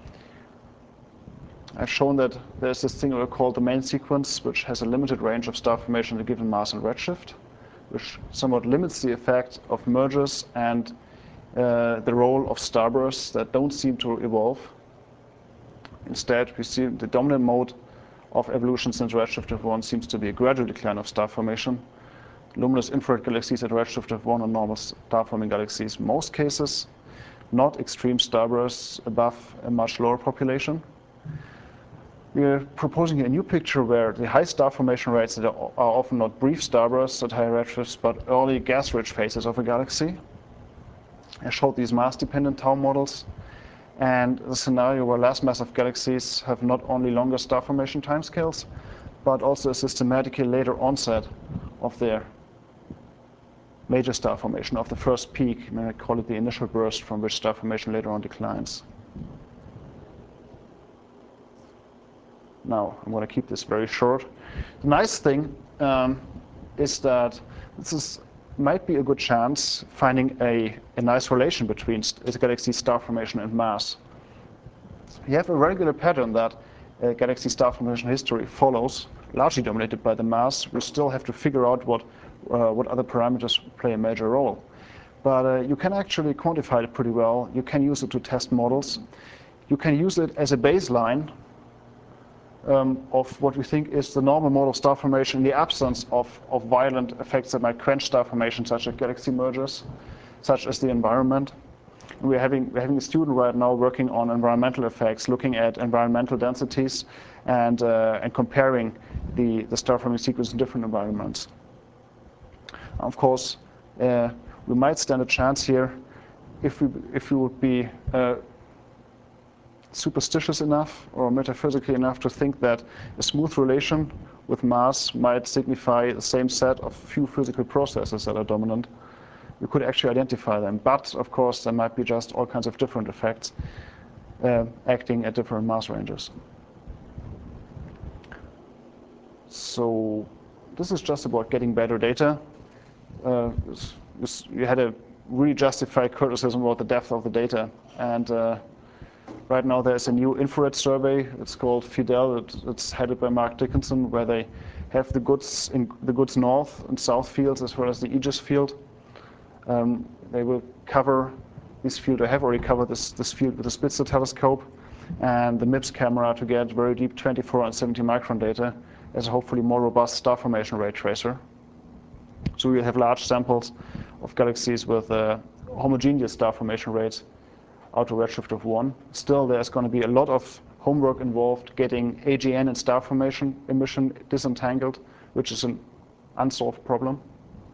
I've shown that there's this thing called the main sequence, which has a limited range of star formation at a given mass and redshift, which somewhat limits the effect of mergers and the role of starbursts that don't seem to evolve. Instead, we see the dominant mode of evolution since redshift of 1 seems to be a gradual decline of star formation. Luminous infrared galaxies at redshift of 1 are normal star-forming galaxies in most cases, not extreme starbursts above a much lower population. We are proposing a new picture where the high star formation rates that are often not brief starbursts at higher redshifts, but early gas-rich phases of a galaxy. I showed these mass-dependent tau models, and the scenario where less massive galaxies have not only longer star formation timescales, but also a systematically later onset of their major star formation, of the first peak. I mean, I call it the initial burst from which star formation later on declines. Now, I'm going to keep this very short. The nice thing is that this might be a good chance finding a nice relation between the galaxy star formation and mass. You have a regular pattern that galaxy star formation history follows, largely dominated by the mass. We still have to figure out what other parameters play a major role. But you can actually quantify it pretty well. You can use it to test models. You can use it as a baseline of what we think is the normal mode of star formation in the absence of violent effects that might quench star formation, such as galaxy mergers, such as the environment. We're having a student right now working on environmental effects, looking at environmental densities and comparing the star forming sequence in different environments. Of course, we might stand a chance here if we would be superstitious enough or metaphysically enough to think that a smooth relation with mass might signify the same set of few physical processes that are dominant. We could actually identify them, but of course there might be just all kinds of different effects acting at different mass ranges. So this is just about getting better data. You had a really justified criticism about the depth of the data, and right now there's a new infrared survey. It's called FIDEL. It's headed by Mark Dickinson, where they have the GOODS north and south fields as well as the Aegis field. They will cover this field, or have already covered this field with the Spitzer telescope and the MIPS camera to get very deep 24 and 70 micron data as a hopefully more robust star formation ray tracer. So we'll have large samples of galaxies with homogeneous star formation rates out to redshift of 1. Still, there's going to be a lot of homework involved getting AGN and star formation emission disentangled, which is an unsolved problem.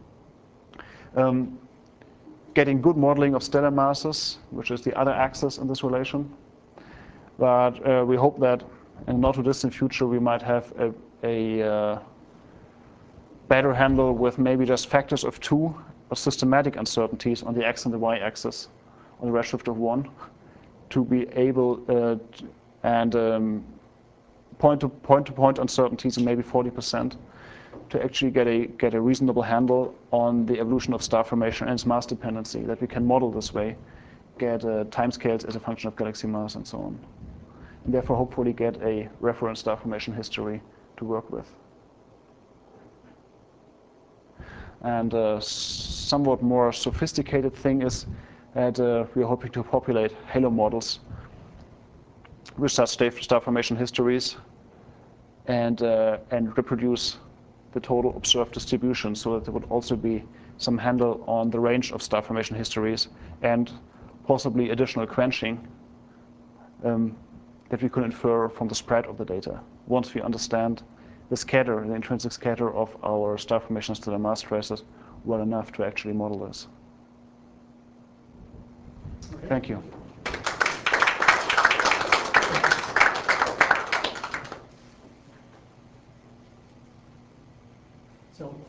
Getting good modeling of stellar masses, which is the other axis in this relation. But we hope that in the not too distant future we might have a better handle with maybe just factors of 2 systematic uncertainties on the x and the y-axis on the redshift of 1 to be able and point-to-point uncertainties in maybe 40% to actually get a reasonable handle on the evolution of star formation and its mass dependency that we can model this way, get timescales as a function of galaxy mass and so on, and therefore hopefully get a reference star formation history to work with. And a somewhat more sophisticated thing is that we are hoping to populate halo models with such star formation histories and reproduce the total observed distribution so that there would also be some handle on the range of star formation histories and possibly additional quenching that we could infer from the spread of the data once we understand the scatter, the intrinsic scatter of our star formation stellar mass traces well enough to actually model this. Okay. Thank you.